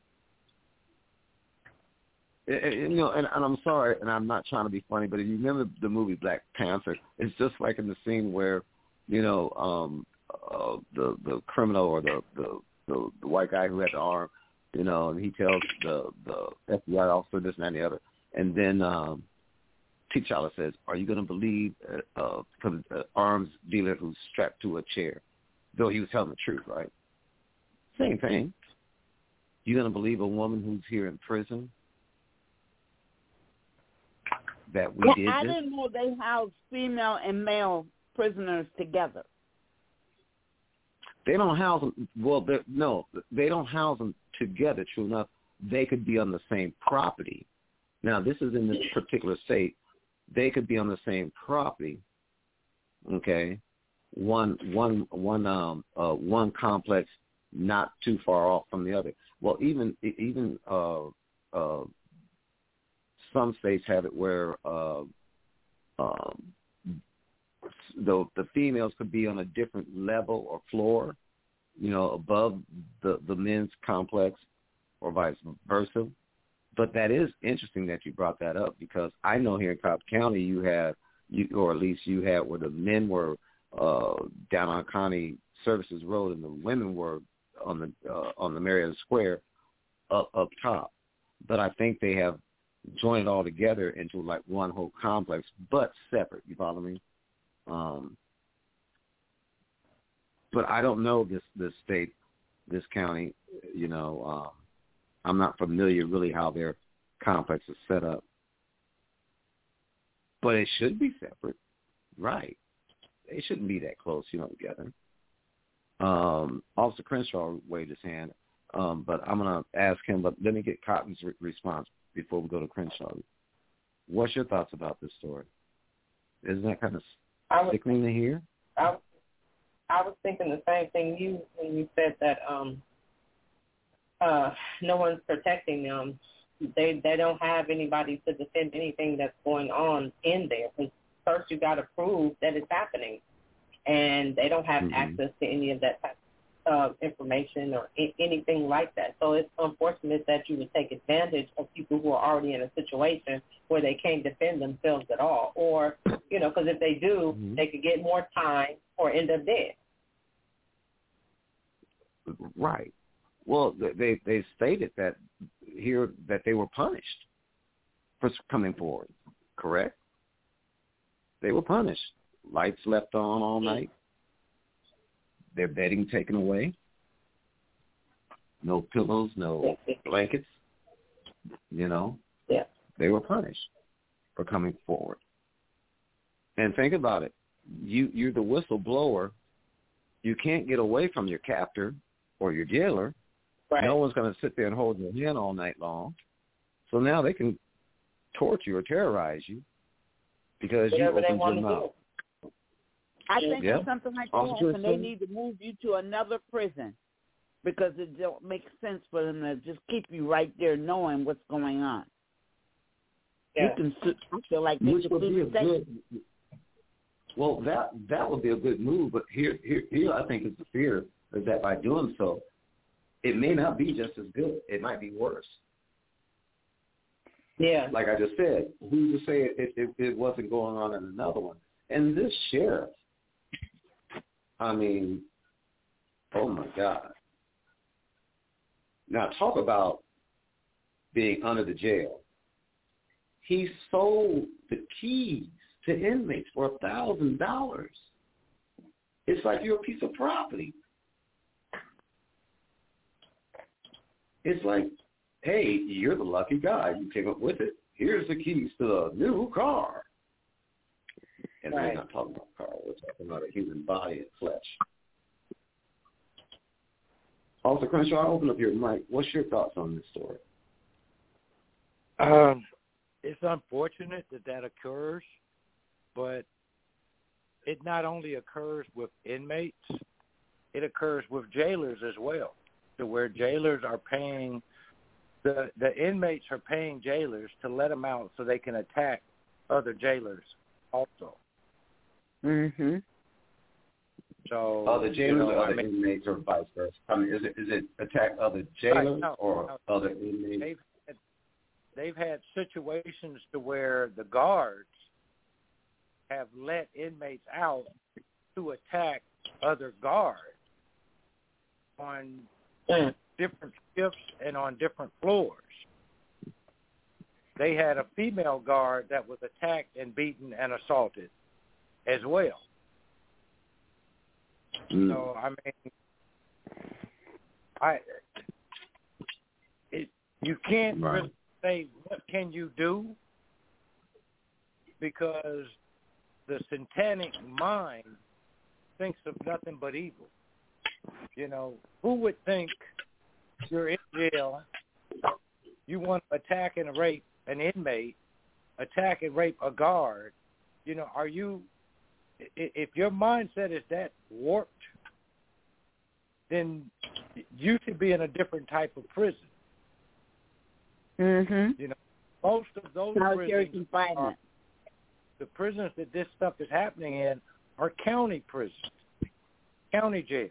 It, it, you know, and, and I'm sorry, and I'm not trying to be funny, but if you remember the movie Black Panther, it's just like in the scene where, you know, um, uh, the the criminal or the, the the the white guy who had the arm, you know, and he tells the the F B I officer this and that and the other, and then. Um, T'Challa says, are you going to believe uh, uh, an arms dealer who's strapped to a chair? Though he was telling the truth, right? Same thing. You going to believe a woman who's here in prison that we well, did I this? didn't know they housed female and male prisoners together. They don't house them. Well, no, they don't house them together, true enough. They could be on the same property. Now, this is in this particular state. They could be on the same property, okay? One, one, one, um, uh, one complex not too far off from the other. Well, even, even uh, uh, some states have it where uh, um, the the females could be on a different level or floor, you know, above the the men's complex, or vice versa. But that is interesting that you brought that up because I know here in Cobb County you had, you, or at least you had where the men were uh, down on County Services Road and the women were on the uh, on the Marietta Square up up top. But I think they have joined it all together into like one whole complex, but separate. You follow me? Um, but I don't know this this state, this county. You know. Um, I'm not familiar really how their complex is set up. But it should be separate. Right. They shouldn't be that close, you know, together. Um, Officer Crenshaw waved his hand, um, but I'm going to ask him, but let me get Cotton's re- response before we go to Crenshaw. What's your thoughts about this story? Isn't that kind of was, sickening to hear? I, I was thinking the same thing you when you said that um, uh, no one's protecting them. They they don't have anybody to defend anything that's going on in there. Because first you got to prove that it's happening, and they don't have mm-hmm. access to any of that type of uh, information or I- anything like that. So it's unfortunate that you would take advantage of people who are already in a situation where they can't defend themselves at all. Or, you know, because if they do, mm-hmm. they could get more time or end up dead. Right. Well, they they stated that here that they were punished for coming forward, correct? They were punished. Lights left on all night. Their bedding taken away. No pillows, no blankets. You know, yeah. They were punished for coming forward. And think about it. You, you're the whistleblower. You can't get away from your captor or your jailer. Right. No one's going to sit there and hold your hand all night long. So now they can torture you or terrorize you because Whatever you opened your mouth. I think yeah. it's something like that, and they need to move you to another prison because it don't make sense for them to just keep you right there knowing what's going on. Yeah. You can su- I feel like they Which could would be a good. Well, that that would be a good move, but here, here, here, I think is the fear is that by doing so, it may not be just as good. It might be worse. Yeah. Like I just said, who's to say it, it, it wasn't going on in another one? And this sheriff, I mean, oh my God. Now talk about being under the jail. He sold the keys to inmates for a thousand dollars. It's like you're a piece of property. It's like, hey, you're the lucky guy. You came up with it. Here's the keys to a new car. And right. We're not talking about a car. We're talking about a human body and flesh. Officer Crenshaw, open up your mic. What's your thoughts on this story? Um, it's unfortunate that that occurs, but it not only occurs with inmates, it occurs with jailers as well, to where jailers are paying, the, the inmates are paying jailers to let them out so they can attack other jailers also. Mm-hmm. So other jailers you know, or other I mean, inmates or vice versa? I mean, is it is it attack other jailers no, or no. other inmates? They've had, they've had situations to where the guards have let inmates out to attack other guards on mm. different shifts and on different floors. They had a female guard that was attacked and beaten and assaulted as well. Mm. So, I mean, I it, you can't right. really say what can you do because the satanic mind thinks of nothing but evil. You know, who would think you're in jail, you want to attack and rape an inmate, attack and rape a guard? You know, are you, if your mindset is that warped, then you should be in a different type of prison. Mm-hmm. You know, most of those Solitary prisons confinement. are, the prisons that this stuff is happening in are county prisons, county jails.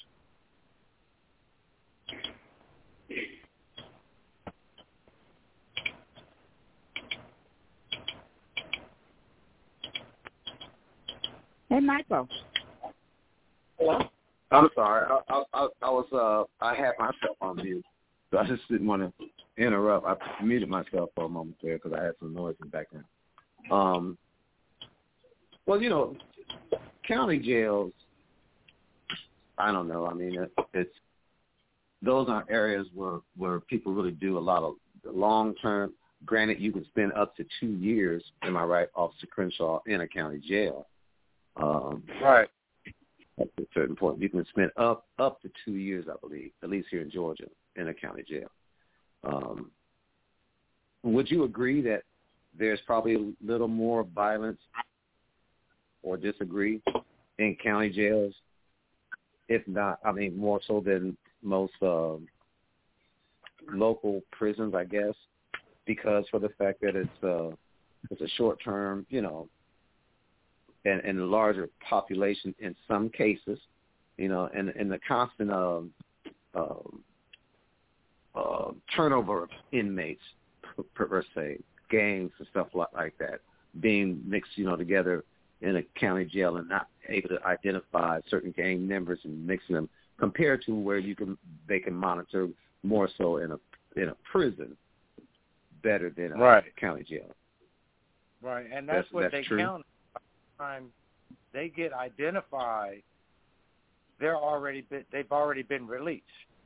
Hey, Michael. Hello? I'm sorry. I, I, I, I was uh, I had myself on mute, so I just didn't want to interrupt. I muted myself for a moment there because I had some noise in the background. Um, well, you know, county jails. I don't know. I mean, it, it's those aren't areas where where people really do a lot of long term. Granted, you can spend up to two years. Am I right, Officer Crenshaw, in a county jail? Um, right. at a certain point. You can spend up up to two years, I believe, at least here in Georgia, in a county jail. Um, would you agree that there's probably a little more violence, or disagree, in county jails? If not, I mean, more so than most um, local prisons, I guess, because for the fact that it's uh, it's a short term, you know, and, and a larger population in some cases, you know, and, and the constant um, um, uh, turnover of inmates, per, per se, gangs and stuff like, like that, being mixed, you know, together in a county jail and not able to identify certain gang members and mixing them, compared to where you can they can monitor more so in a in a prison better than a right. county jail. Right, and that's, that's what that's they true. count. By the time they get identified, they're already been, they've already been released.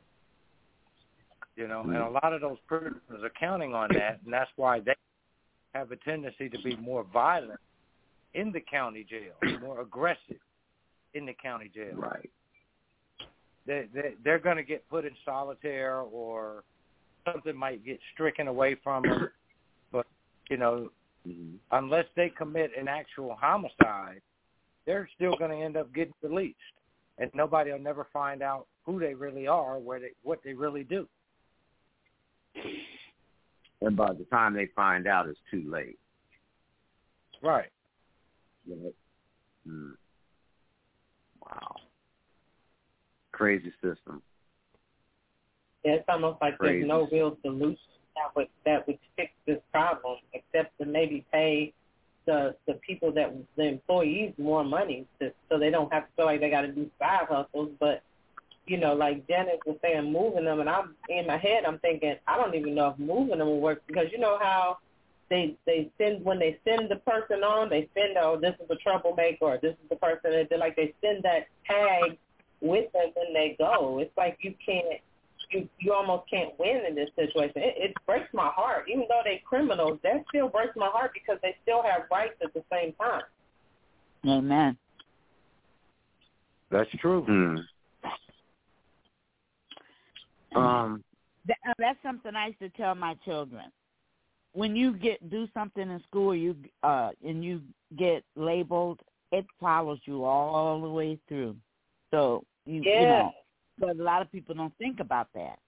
You know, mm-hmm. and a lot of those prisoners are counting on that, and that's why they have a tendency to be more violent in the county jail, more aggressive in the county jail. Right. They, they, they're going to get put in solitaire, or something might get stricken away from them. But, you know, mm-hmm. unless they commit an actual homicide, they're still going to end up getting released. And nobody will never find out who they really are, where they, what they really do. And by the time they find out, it's too late. Right. Right. Mm. Wow. Crazy system. Yeah, it's almost like Crazy. There's no real solution that would that would fix this problem, except to maybe pay the the people that the employees more money to, so they don't have to feel like they got to do side hustles. But you know, like Janice was saying, moving them, and I'm in my head, I'm thinking, I don't even know if moving them will work, because you know how they they send when they send the person on, they send, oh, this is a troublemaker, or this is the person that they're like they send that tag with them when they go. It's like you can't, you you almost can't win in this situation. It, it breaks my heart, even though they're criminals. That still breaks my heart because they still have rights at the same time. Amen. That's true. Mm. Um, that, uh, that's something I used to tell my children. When you get do something in school, you uh, and you get labeled, it follows you all the way through. So you, yeah. you know, but a lot of people don't think about that.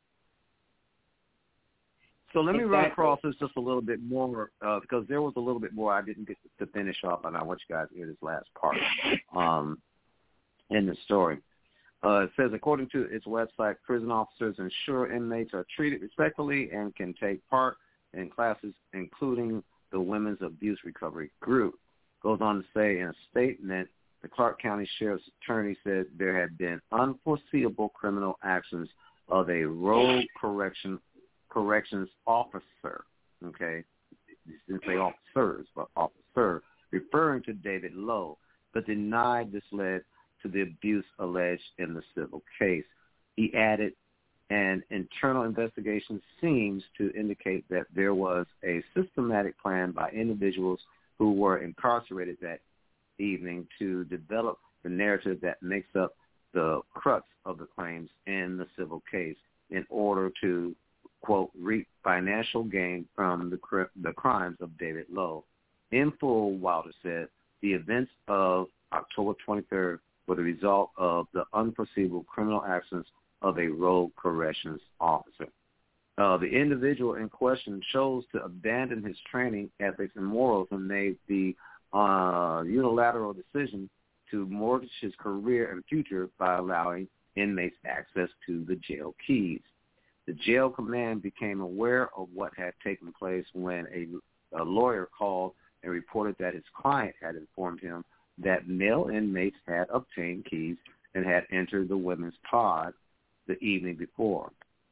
So let me exactly. run across this just a little bit more, uh, because there was a little bit more I didn't get to finish off, and I want you guys to hear this last part um, in the story. Uh, it says, according to its website, prison officers ensure inmates are treated respectfully and can take part in classes, including the Women's Abuse Recovery Group. Goes on to say in a statement, the Clark County Sheriff's Attorney said there had been unforeseeable criminal actions of a rogue correction corrections officer, okay? He didn't say officers, but officer, referring to David Lowe, but denied this led to the abuse alleged in the civil case. He added, an internal investigation seems to indicate that there was a systematic plan by individuals who were incarcerated that evening to develop the narrative that makes up the crux of the claims in the civil case in order to, quote, reap financial gain from the, cr- the crimes of David Lowe. In full, Wilder said, the events of October twenty-third were the result of the unforeseeable criminal actions of a rogue corrections officer. Uh, the individual in question chose to abandon his training, ethics, and morals and made the uh, unilateral decision to mortgage his career and future by allowing inmates access to the jail keys. The jail command became aware of what had taken place when a, a lawyer called and reported that his client had informed him that male inmates had obtained keys and had entered the women's pod the evening before.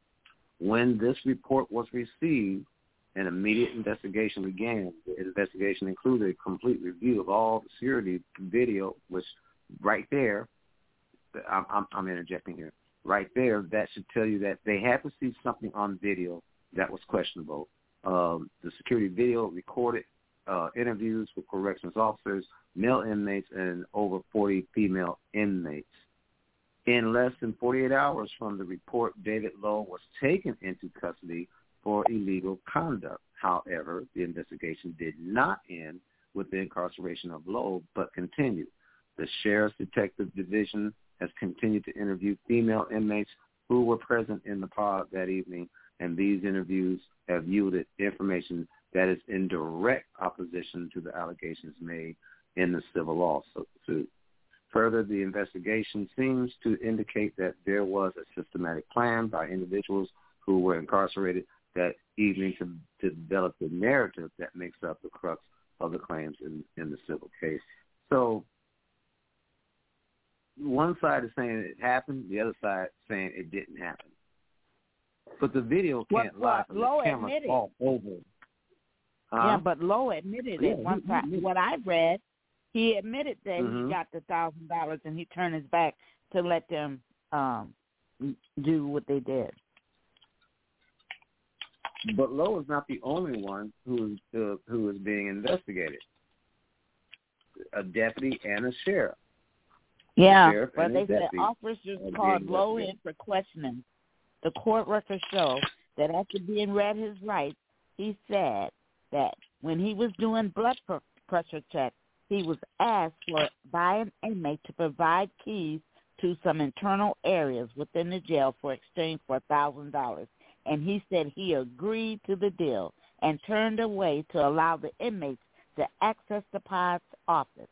When this report was received, an immediate investigation began. The investigation included a complete review of all the security video, which right there, I'm, I'm, I'm interjecting here, right there, that should tell you that they had to see something on video that was questionable. Um, the security video recorded uh, interviews with corrections officers, male inmates, and over forty female inmates. In less than forty-eight hours from the report, David Lowe was taken into custody for illegal conduct. However, the investigation did not end with the incarceration of Lowe, but continued. The Sheriff's Detective Division has continued to interview female inmates who were present in the pod that evening, and these interviews have yielded information that is in direct opposition to the allegations made in the civil lawsuit. Further, the investigation seems to indicate that there was a systematic plan by individuals who were incarcerated that evening to, to develop the narrative that makes up the crux of the claims in, in the civil case. So one side is saying it happened, the other side saying it didn't happen. But the video can't well, lie from Lowe the camera admitted. all over. Huh? Yeah, but Lowe admitted Yeah, it. Once he- I, he- what I read, he admitted that Mhm. he got the thousand dollars and he turned his back to let them um, do what they did. But Lowe is not the only one who is uh, who is being investigated. A deputy and a sheriff. Yeah, sheriff but and they his said deputy officers are called being Lowe in investigated. for questioning. The court records show that after being read his rights, he said that when he was doing blood pr- pressure checks, he was asked for by an inmate to provide keys to some internal areas within the jail for exchange for a thousand dollars. And he said he agreed to the deal and turned away to allow the inmates to access the pod's office.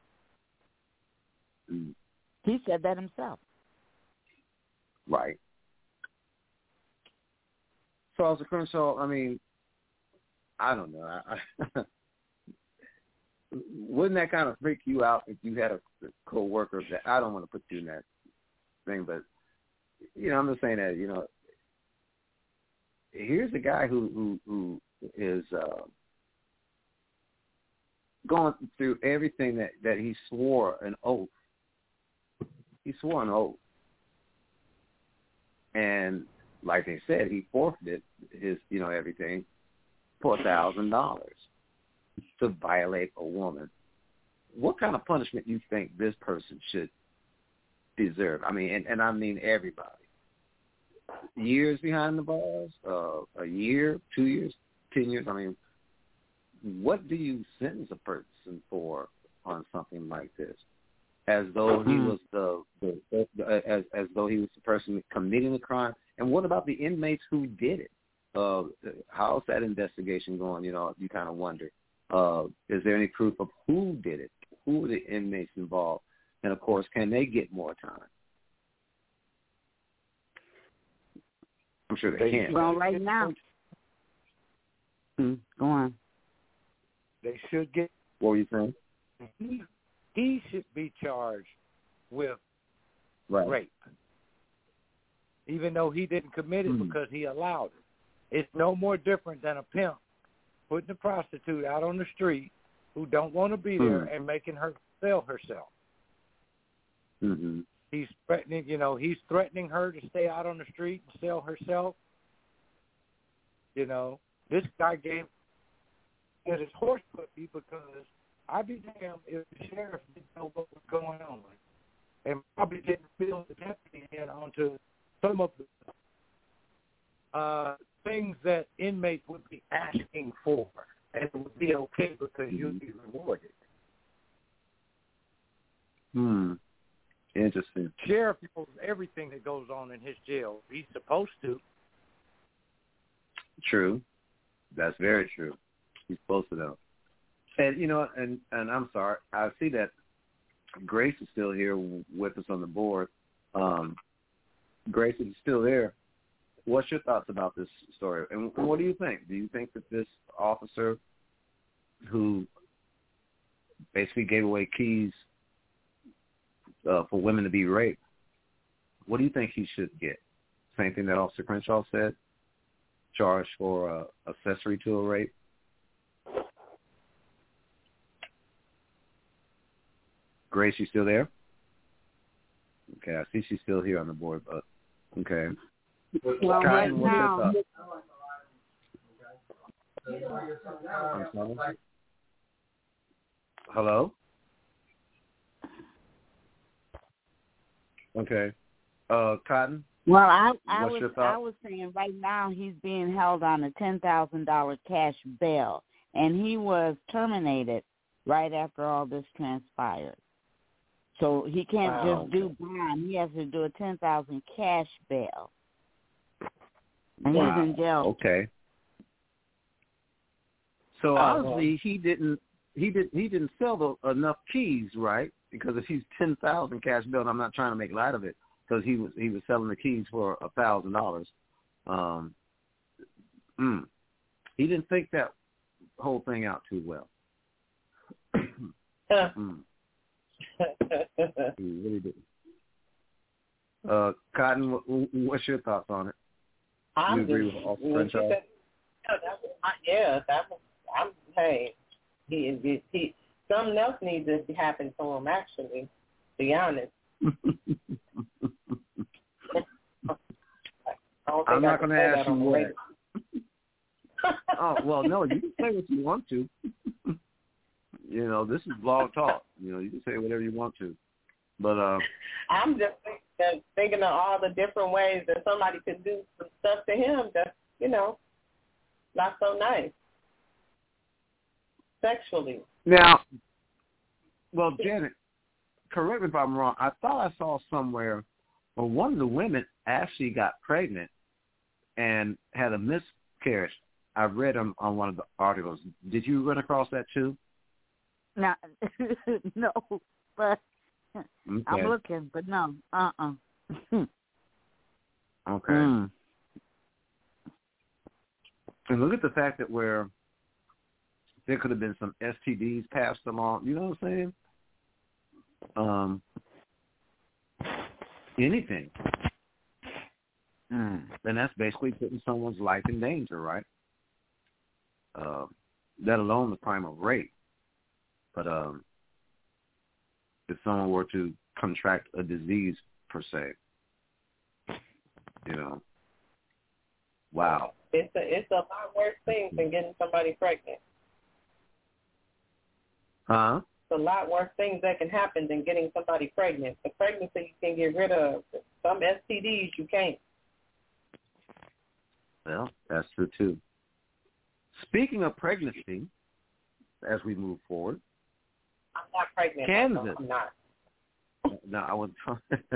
Mm. He said that himself. Right. So, Officer Crenshaw, I mean, I don't know. I, I wouldn't that kind of freak you out if you had a, a co-worker that, I don't want to put you in that thing, but, you know, I'm just saying that, you know, here's a guy who, who, who is uh, going through everything that, that he swore an oath. He swore an oath. And like they said, he forfeited his, you know, everything for a thousand dollars to violate a woman. What kind of punishment do you think this person should deserve? I mean, and, and I mean everybody. Years behind the bars, uh, a year, two years, ten years. I mean, what do you sentence a person for on something like this? As though he was the, the, the, the as as though he was the person committing the crime. And what about the inmates who did it? Uh, how's that investigation going? You know, you kind of wonder. Uh, is there any proof of who did it? Who were the inmates involved? And of course, can they get more time? I'm sure they, They can. Well, right now. Hmm, go on. They should get. What were you saying? He, he should be charged with Right. rape, even though he didn't commit it Hmm. because he allowed it. It's no more different than a pimp putting a prostitute out on the street who don't want to be there Hmm. and making her sell herself. Mm-hmm. He's threatening, you know, he's threatening her to stay out on the street and sell herself. You know, this guy gave at his horse puppy because I'd be damned if the sheriff didn't know what was going on and probably didn't fill the deputy in onto some of the uh, things that inmates would be asking for, and it would be okay because Mm-hmm. you'd be rewarded. Hmm. Interesting. Sheriff knows everything that goes on in his jail. He's supposed to. True. That's very true. He's supposed to know. And, you know, and, and I'm sorry, I see that Grace is still here with us on the board. Um, Grace is still there. What's your thoughts about this story? And what do you think? Do you think that this officer who basically gave away keys uh, for women to be raped, what do you think he should get? Same thing that Officer Crenshaw said? Charged for uh, accessory to a rape? Grace, you still there? Okay, I see she's still here on the board, but okay. Well, Kai, right what's your now, thoughts? I'm sorry? Hello? Okay. Uh, Cotton? Well, I, I What's was your thought? I was saying right now he's being held on a ten thousand dollar cash bail, and he was terminated right after all this transpired. So he can't Wow. just do bond; he has to do a ten thousand cash bail, and Wow. he's in jail. Okay. So Oh, obviously he didn't he did he didn't sell the, enough keys, right? Because if he's ten thousand cash bail, and I'm not trying to make light of it, because he was he was selling the keys for a thousand dollars. Um, mm, he didn't think that whole thing out too well. mm, he really didn't. Uh, Cotton, what, what's your thoughts on it? I'm you agree just, with all when she said, yeah, that was, yeah, that was, I'm, hey, he, he, he, something else needs to happen to him, actually, to be honest. I'm not going to ask you what. Oh, well, no, you can say what you want to. You know, this is Blog Talk. You know, you can say whatever you want to. But uh, I'm just thinking, thinking of all the different ways that somebody could do some stuff to him that's, you know, not so nice. Sexually. Now, well, Janet, correct me if I'm wrong. I thought I saw somewhere where one of the women actually got pregnant and had a miscarriage. I read on, on one of the articles. Did you run across that too? No, no, but Okay. I'm looking, but no, uh-uh. Okay. Mm. And look at the fact that where there could have been some S T Ds passed along. You know what I'm saying? Um, anything. Mm. And that's basically putting someone's life in danger, right? Uh, let alone the crime of rape. But um, if someone were to contract a disease per se, you know, wow. It's a, it's a lot worse thing than getting somebody pregnant. Huh? It's a lot worse things that can happen than getting somebody pregnant. The pregnancy you can get rid of. Some S T Ds you can't. Well, that's true too. Speaking of pregnancy, as we move forward, I'm not pregnant. Kansas. No, I'm not. No, I was. uh,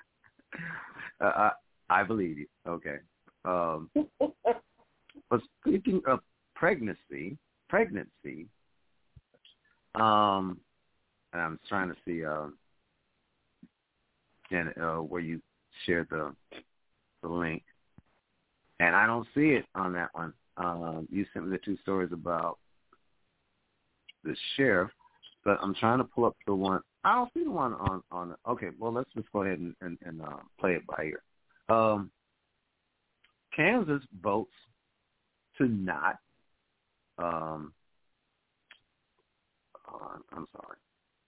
I, I believe you. Okay. Um, but speaking of pregnancy, pregnancy. Um, and I'm trying to see, uh, and uh, where you shared the the link, and I don't see it on that one. Um, you sent me the two stories about the sheriff, but I'm trying to pull up the one. I don't see the one on on. Okay, well let's just go ahead and and, and uh, play it by ear. Um, Kansas votes to not. Um, uh, I'm sorry.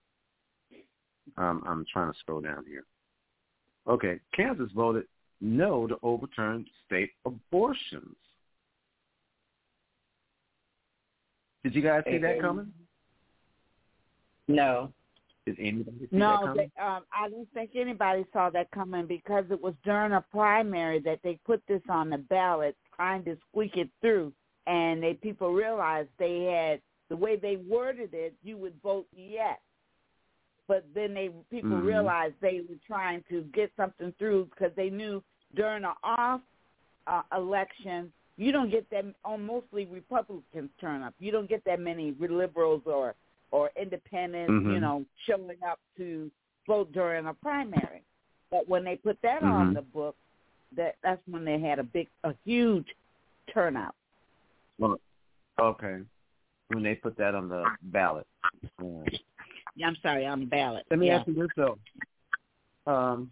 Um, I'm trying to scroll down here. Okay, Kansas voted no to overturn state abortions. Did you guys see that coming? No. Did anybody see no, that coming? they, um, I don't think anybody saw that coming because it was during a primary that they put this on the ballot, trying to squeak it through, and they people realized they had the way they worded it. You would vote yes, but then they people mm-hmm. realized they were trying to get something through because they knew during an off uh, election you don't get that. On mostly Republicans turn up. You don't get that many liberals or. or independents, mm-hmm. you know, showing up to vote during a primary. But when they put that mm-hmm. on the book, that that's when they had a big, a huge turnout. Well, okay. When they put that on the ballot. Uh, Yeah, I'm sorry, on the ballot. let me yeah. ask you this, though. Um,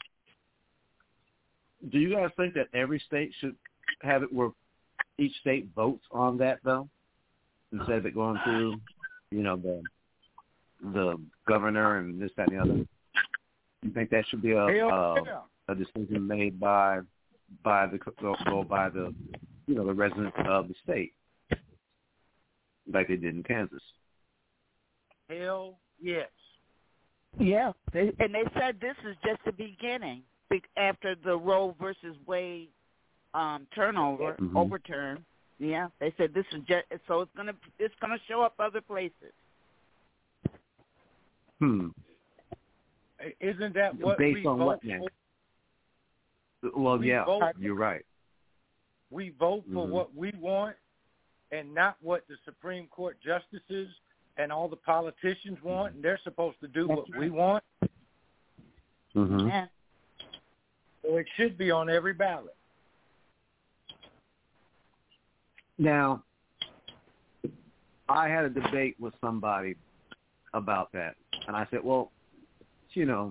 do you guys think that every state should have it where each state votes on that, though, instead of it going through, you know, the the governor and this, that, and the other? You think that should be a uh, a decision made by by the go by the you know the residents of the state, like they did in Kansas? Hell yes. Yeah, they, and they said this is just the beginning. After the Roe versus Wade um, turnover mm-hmm. overturn, yeah, they said this is just so it's gonna it's gonna show up other places. Hmm. Isn't that what based we on vote what now? for? Well, we yeah, vote, you're right. We vote for mm-hmm. what we want, and not what the Supreme Court justices and all the politicians want. And they're supposed to do That's what right. we want. Mm-hmm. Yeah. So it should be on every ballot. Now, I had a debate with somebody about that, and I said, well, you know,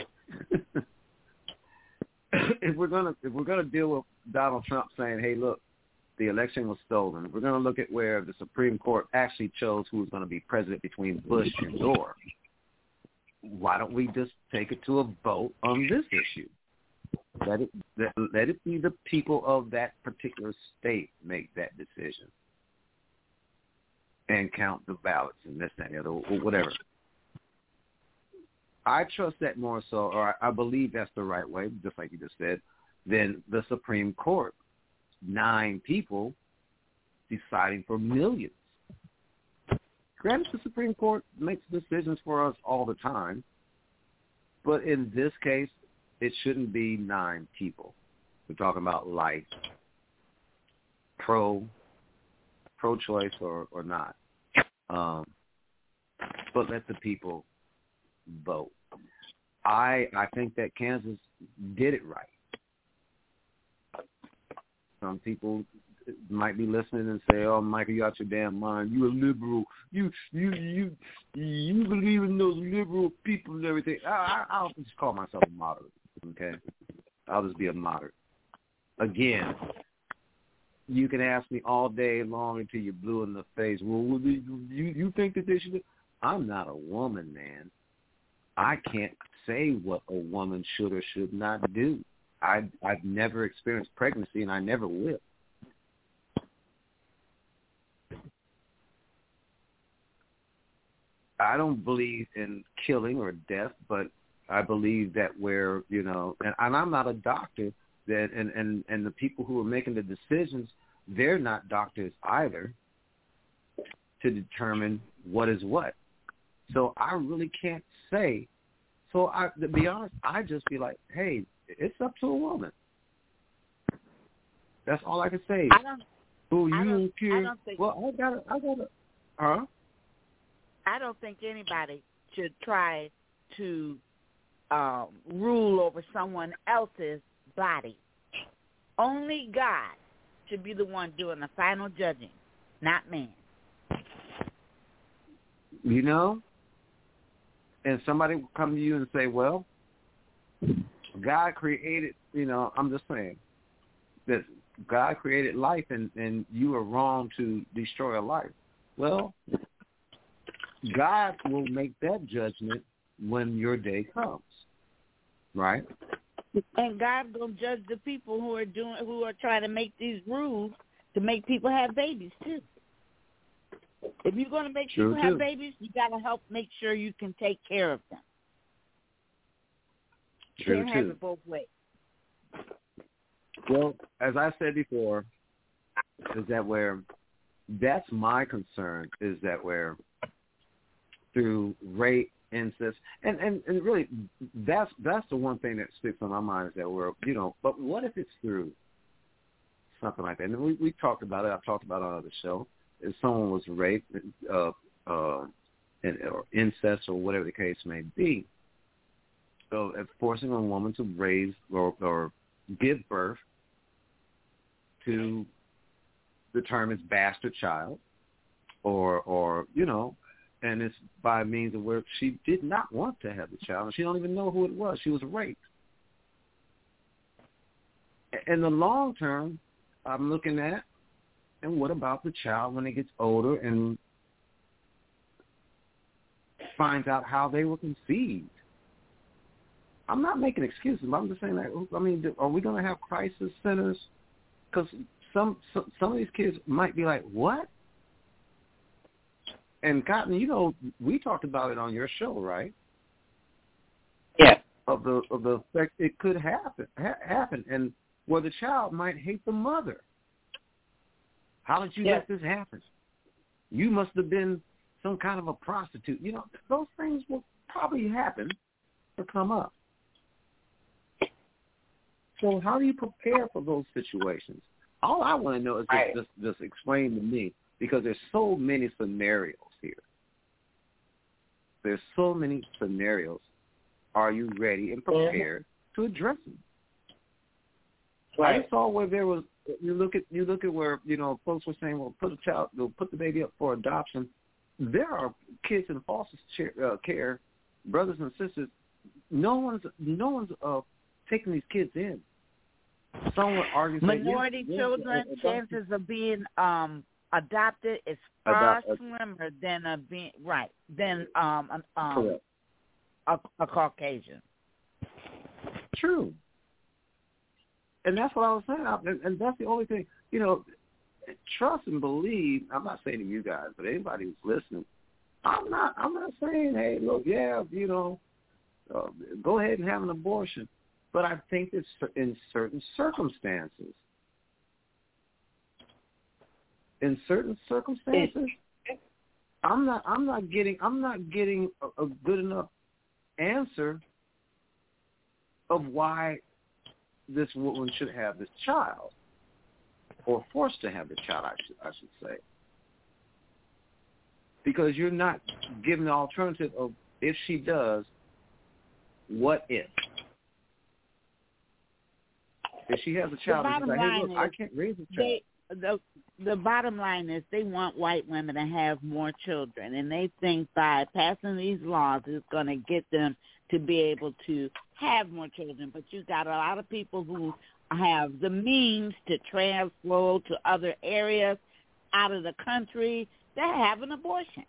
if we're gonna if we're gonna deal with Donald Trump saying, hey, look, the election was stolen, if we're gonna look at where the Supreme Court actually chose who was going to be president between Bush and Gore, why don't we just take it to a vote on this issue? Let it let, let it be the people of that particular state make that decision and count the ballots and this, that, and the other, or whatever. I trust that more so, or I believe that's the right way, just like you just said, than the Supreme Court. Nine people deciding for millions. Granted, the Supreme Court makes decisions for us all the time, but in this case, it shouldn't be nine people. We're talking about life, pro, pro-choice or, or not. Um, but let the people vote. I I think that Kansas did it right. Some people might be listening and say, "Oh, Michael, you out your damn mind. You a liberal. You you you you believe in those liberal people and everything." I, I, I'll just call myself a moderate. Okay, I'll just be a moderate. Again, you can ask me all day long until you're blue in the face. Well, you you think that they should? I'm not a woman, man. I can't say what a woman should or should not do. I, I've never experienced pregnancy, and I never will. I don't believe in killing or death, but I believe that where, you know, and, and I'm not a doctor, that and, and, and the people who are making the decisions, they're not doctors either to determine what is what. So I really can't say. So I, to be honest, I just be like, hey, it's up to a woman. That's all I can say. I don't. Oh, you I don't, don't care? I don't think, well, I got it. I got it. Huh? I don't think anybody should try to um, rule over someone else's body. Only God should be the one doing the final judging, not man. You know? And somebody will come to you and say, well, God created, you know, I'm just saying that God created life and, and you are wrong to destroy a life. Well, God will make that judgment when your day comes, right? And God gonna judge the people who are doing, who are trying to make these rules to make people have babies too. If you're going to make True people too. have babies, you got to help make sure you can take care of them. You True can't too. have it both ways. Well, as I said before, is that where that's my concern, is that where through rape, incest, and, and, and really that's that's the one thing that sticks on my mind, is that we're, you know, but what if it's through something like that? And we, we talked about it. I've talked about it on the show. If someone was raped, uh, uh, and, or incest, or whatever the case may be, so if forcing a woman to raise or, or give birth to the term is bastard child, or or you know, and it's by means of where she did not want to have the child, and she don't even know who it was. She was raped. In the long term, I'm looking at, and what about the child when it gets older and finds out how they were conceived? I'm not making excuses, but I'm just saying that, I mean, are we going to have crisis centers? Because some, some some of these kids might be like, what? And Cotton, you know, we talked about it on your show, right? Yeah. Of the of the effect it could happen ha- happen, and where the child might hate the mother. How did you Yeah. let this happen? You must have been some kind of a prostitute. You know, those things will probably happen or come up. So how do you prepare for those situations? All I want to know is just, Right. just, just explain to me, because there's so many scenarios here. There's so many scenarios. Are you ready and prepared to address them? Right. I saw where there was. You look at you look at where you know folks were saying, well, put a child, put the baby up for adoption. There are kids in foster care, uh, care, brothers and sisters. No one's no one's uh, taking these kids in. Some would argue say, Minority yes, children, yes, chances of being um adopted is far Adopt- slimmer than a being right than um an, um Correct. a, a Caucasian. True. And that's what I was saying, and, and that's the only thing. You know, trust and believe. I'm not saying to you guys, but anybody who's listening, I'm not. I'm not saying, hey, look, yeah, you know, uh, go ahead and have an abortion. But I think it's in certain circumstances. In certain circumstances, I'm not. I'm not getting. I'm not getting a, a good enough answer of why this woman should have this child, or forced to have the child, I should, I should say. Because you're not giving the alternative of, if she does, what if? If she has a child, and she's like, hey, look, is, I can't raise a child. They, the, the bottom line is they want white women to have more children, and they think by passing these laws it's going to get them to be able to have more children. But you got a lot of people who have the means to transfer to other areas out of the country that have an abortion.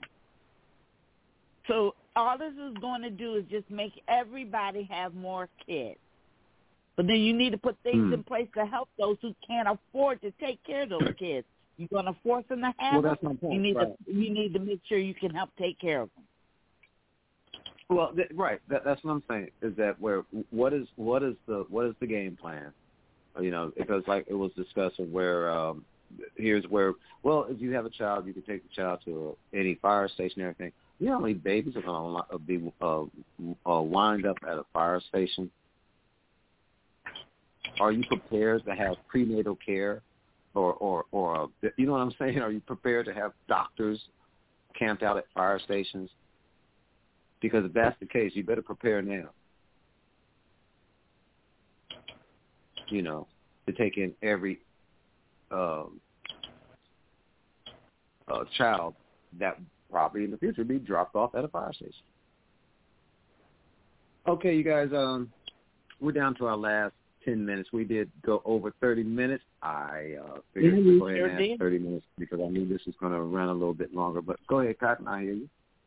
So all this is going to do is just make everybody have more kids. But then you need to put things Hmm. in place to help those who can't afford to take care of those kids. You're going to force them to have Well, them. that's my point. You need right. to you need to make sure you can help take care of them. Well, th- right. That, that's what I'm saying. Is that where what is what is the what is the game plan? You know, because like it was discussed of where um, here's where well, if you have a child, you can take the child to any fire station and everything. You know how many babies are going to be uh, uh, wind up at a fire station? Are you prepared to have prenatal care, or or or uh, you know what I'm saying? Are you prepared to have doctors camped out at fire stations? Because if that's the case, you better prepare now. You know, to take in every um, uh, child that probably in the future be dropped off at a fire station. Okay, you guys, um, we're down to our last ten minutes. We did go over thirty minutes. I uh, figured Yeah, to go ahead sure and did. have thirty minutes because I knew this was going to run a little bit longer. But go ahead, Cotton, I hear you.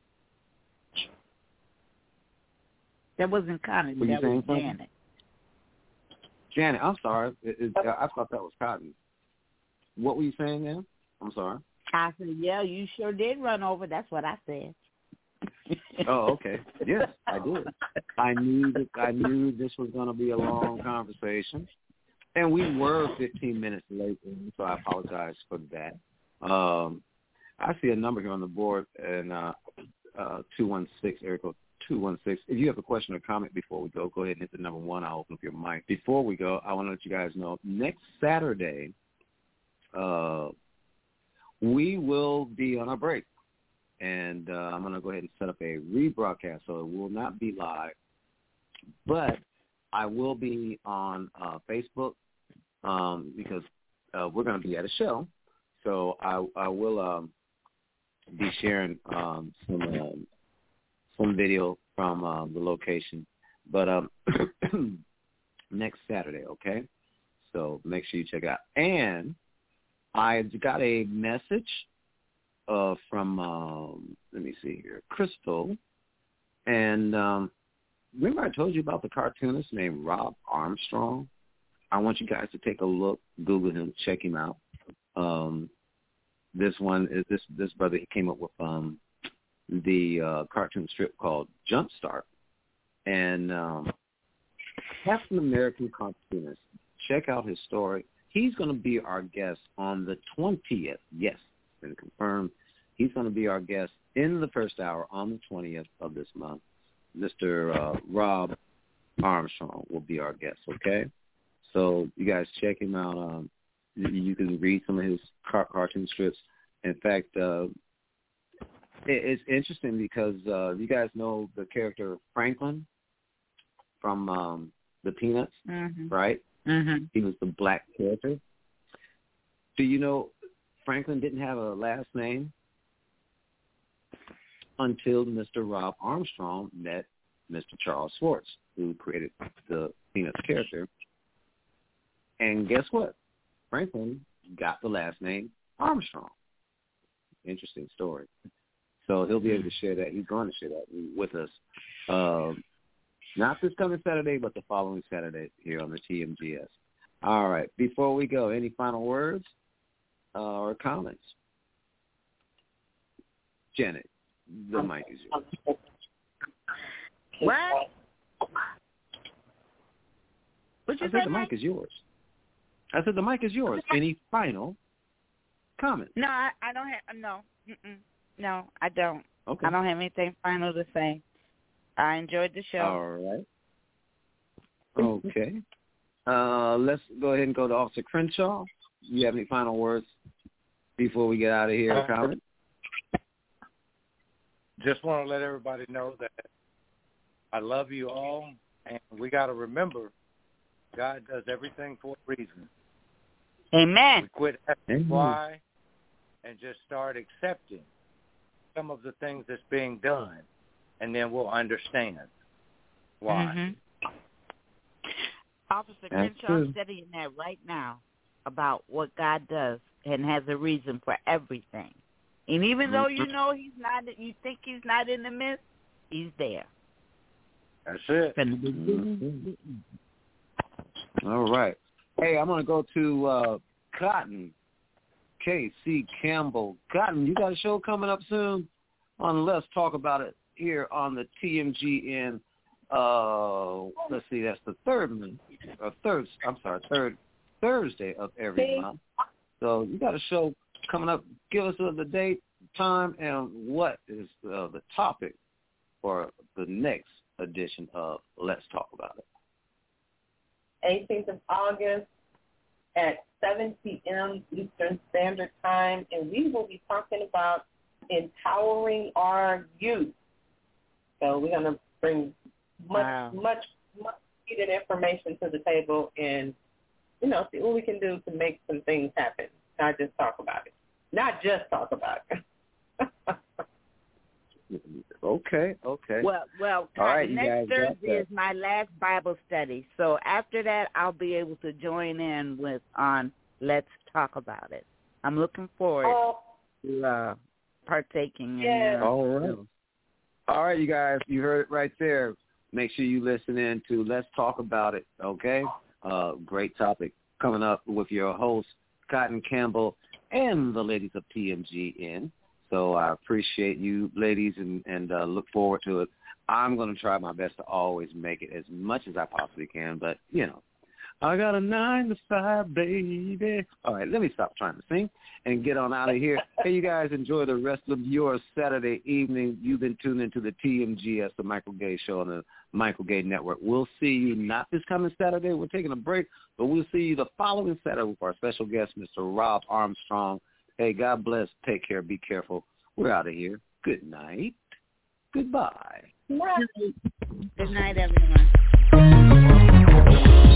That wasn't Connie. Were you That saying was something? Janet. Janet, I'm sorry. It, it, I thought that was Cotton. What were you saying now? I'm sorry. I said, yeah, you sure did run over. That's what I said. Oh, okay. Yes, I did. I knew that I knew this was going to be a long conversation, and we were fifteen minutes late, so I apologize for that. Um, I see a number here on the board, and uh, uh, two one six, area code two one six. If you have a question or comment before we go, go ahead and hit the number one. I'll open up your mic. Before we go, I want to let you guys know next Saturday, uh, we will be on a break. And uh, I'm going to go ahead and set up a rebroadcast, so it will not be live. But I will be on uh, Facebook um, because uh, we're going to be at a show. So I, I will um, be sharing um, some um, some video from um, the location. But um, next Saturday, okay? So make sure you check it out. And I got a message Uh, from, um, let me see here, Crystal. And um, remember I told you about the cartoonist named Rob Armstrong? I want you guys to take a look, Google him, check him out. Um, this one is this this brother. He came up with um, the uh, cartoon strip called Jumpstart. And um, Captain American cartoonist, check out his story. He's going to be our guest on the twentieth. Yes, it's been confirmed. He's going to be our guest in the first hour on the twentieth of this month. Mister Uh, Rob Armstrong will be our guest, okay? So you guys check him out. Um, you, you can read some of his car- cartoon strips. In fact, uh, it, it's interesting because uh, you guys know the character Franklin from um, the Peanuts, mm-hmm. right? Mm-hmm. He was the black character. Do you know Franklin didn't have a last name until Mister Rob Armstrong met Mister Charles Schwartz, who created the Peanuts character. And guess what? Franklin got the last name Armstrong. Interesting story. So he'll be able to share that. He's going to share that with us. Um, not this coming Saturday, but the following Saturday here on the T M G S. All right. Before we go, any final words uh, or comments? Janet, the mic is yours. What? What you I said the mic is yours. I said the mic is yours. Any final comments? No, I, I don't have, no. Mm-mm. No, I don't. Okay. I don't have anything final to say. I enjoyed the show. All right. Okay. Uh, let's go ahead and go to Officer Crenshaw. Do you have any final words before we get out of here, comment? Just want to let everybody know that I love you all, and we got to remember God does everything for a reason. Amen. We quit asking why and just start accepting some of the things that's being done, and then we'll understand why. Mm-hmm. Officer Crenshaw studying that right now about what God does and has a reason for everything. And even though you know he's not, you think he's not in the midst, he's there. That's it. Mm-hmm. All right. Hey, I'm going to go to uh, Cotton, K C Campbell. Cotton, you got a show coming up soon on Let's Talk About It here on the T M G N. Uh, let's see, that's the third month, or third, I'm sorry, third Thursday of every month. So you got a show coming up. Give us the date, time, and what is uh, the topic for the next edition of Let's Talk About It. eighteenth of August at seven p.m. Eastern Standard Time, and we will be talking about empowering our youth. So we're going to bring much, wow. much, much needed information to the table and, you know, see what we can do to make some things happen, not just talk about it. Not just talk about it. Okay, okay. Well, well, all right, next Thursday is my last Bible study. So after that, I'll be able to join in with on Let's Talk About It. I'm looking forward oh. to uh, partaking yeah. in uh, All right. All right, you guys, you heard it right there. Make sure you listen in to Let's Talk About It, okay? Uh, great topic coming up with your host, Cotton Campbell, and the ladies of T M G N. So I appreciate you ladies and, and uh, look forward to it. I'm going to try my best to always make it as much as I possibly can, but, you know, I got a nine to five, baby. All right, let me stop trying to sing and get on out of here. Hey, you guys, enjoy the rest of your Saturday evening. You've been tuned into the T M G S, the Michael Gay Show on the Michael Gay Network. We'll see you not this coming Saturday. We're taking a break, but we'll see you the following Saturday with our special guest, Mister Rob Armstrong. Hey, God bless. Take care. Be careful. We're out of here. Good night. Goodbye. Good night, everyone.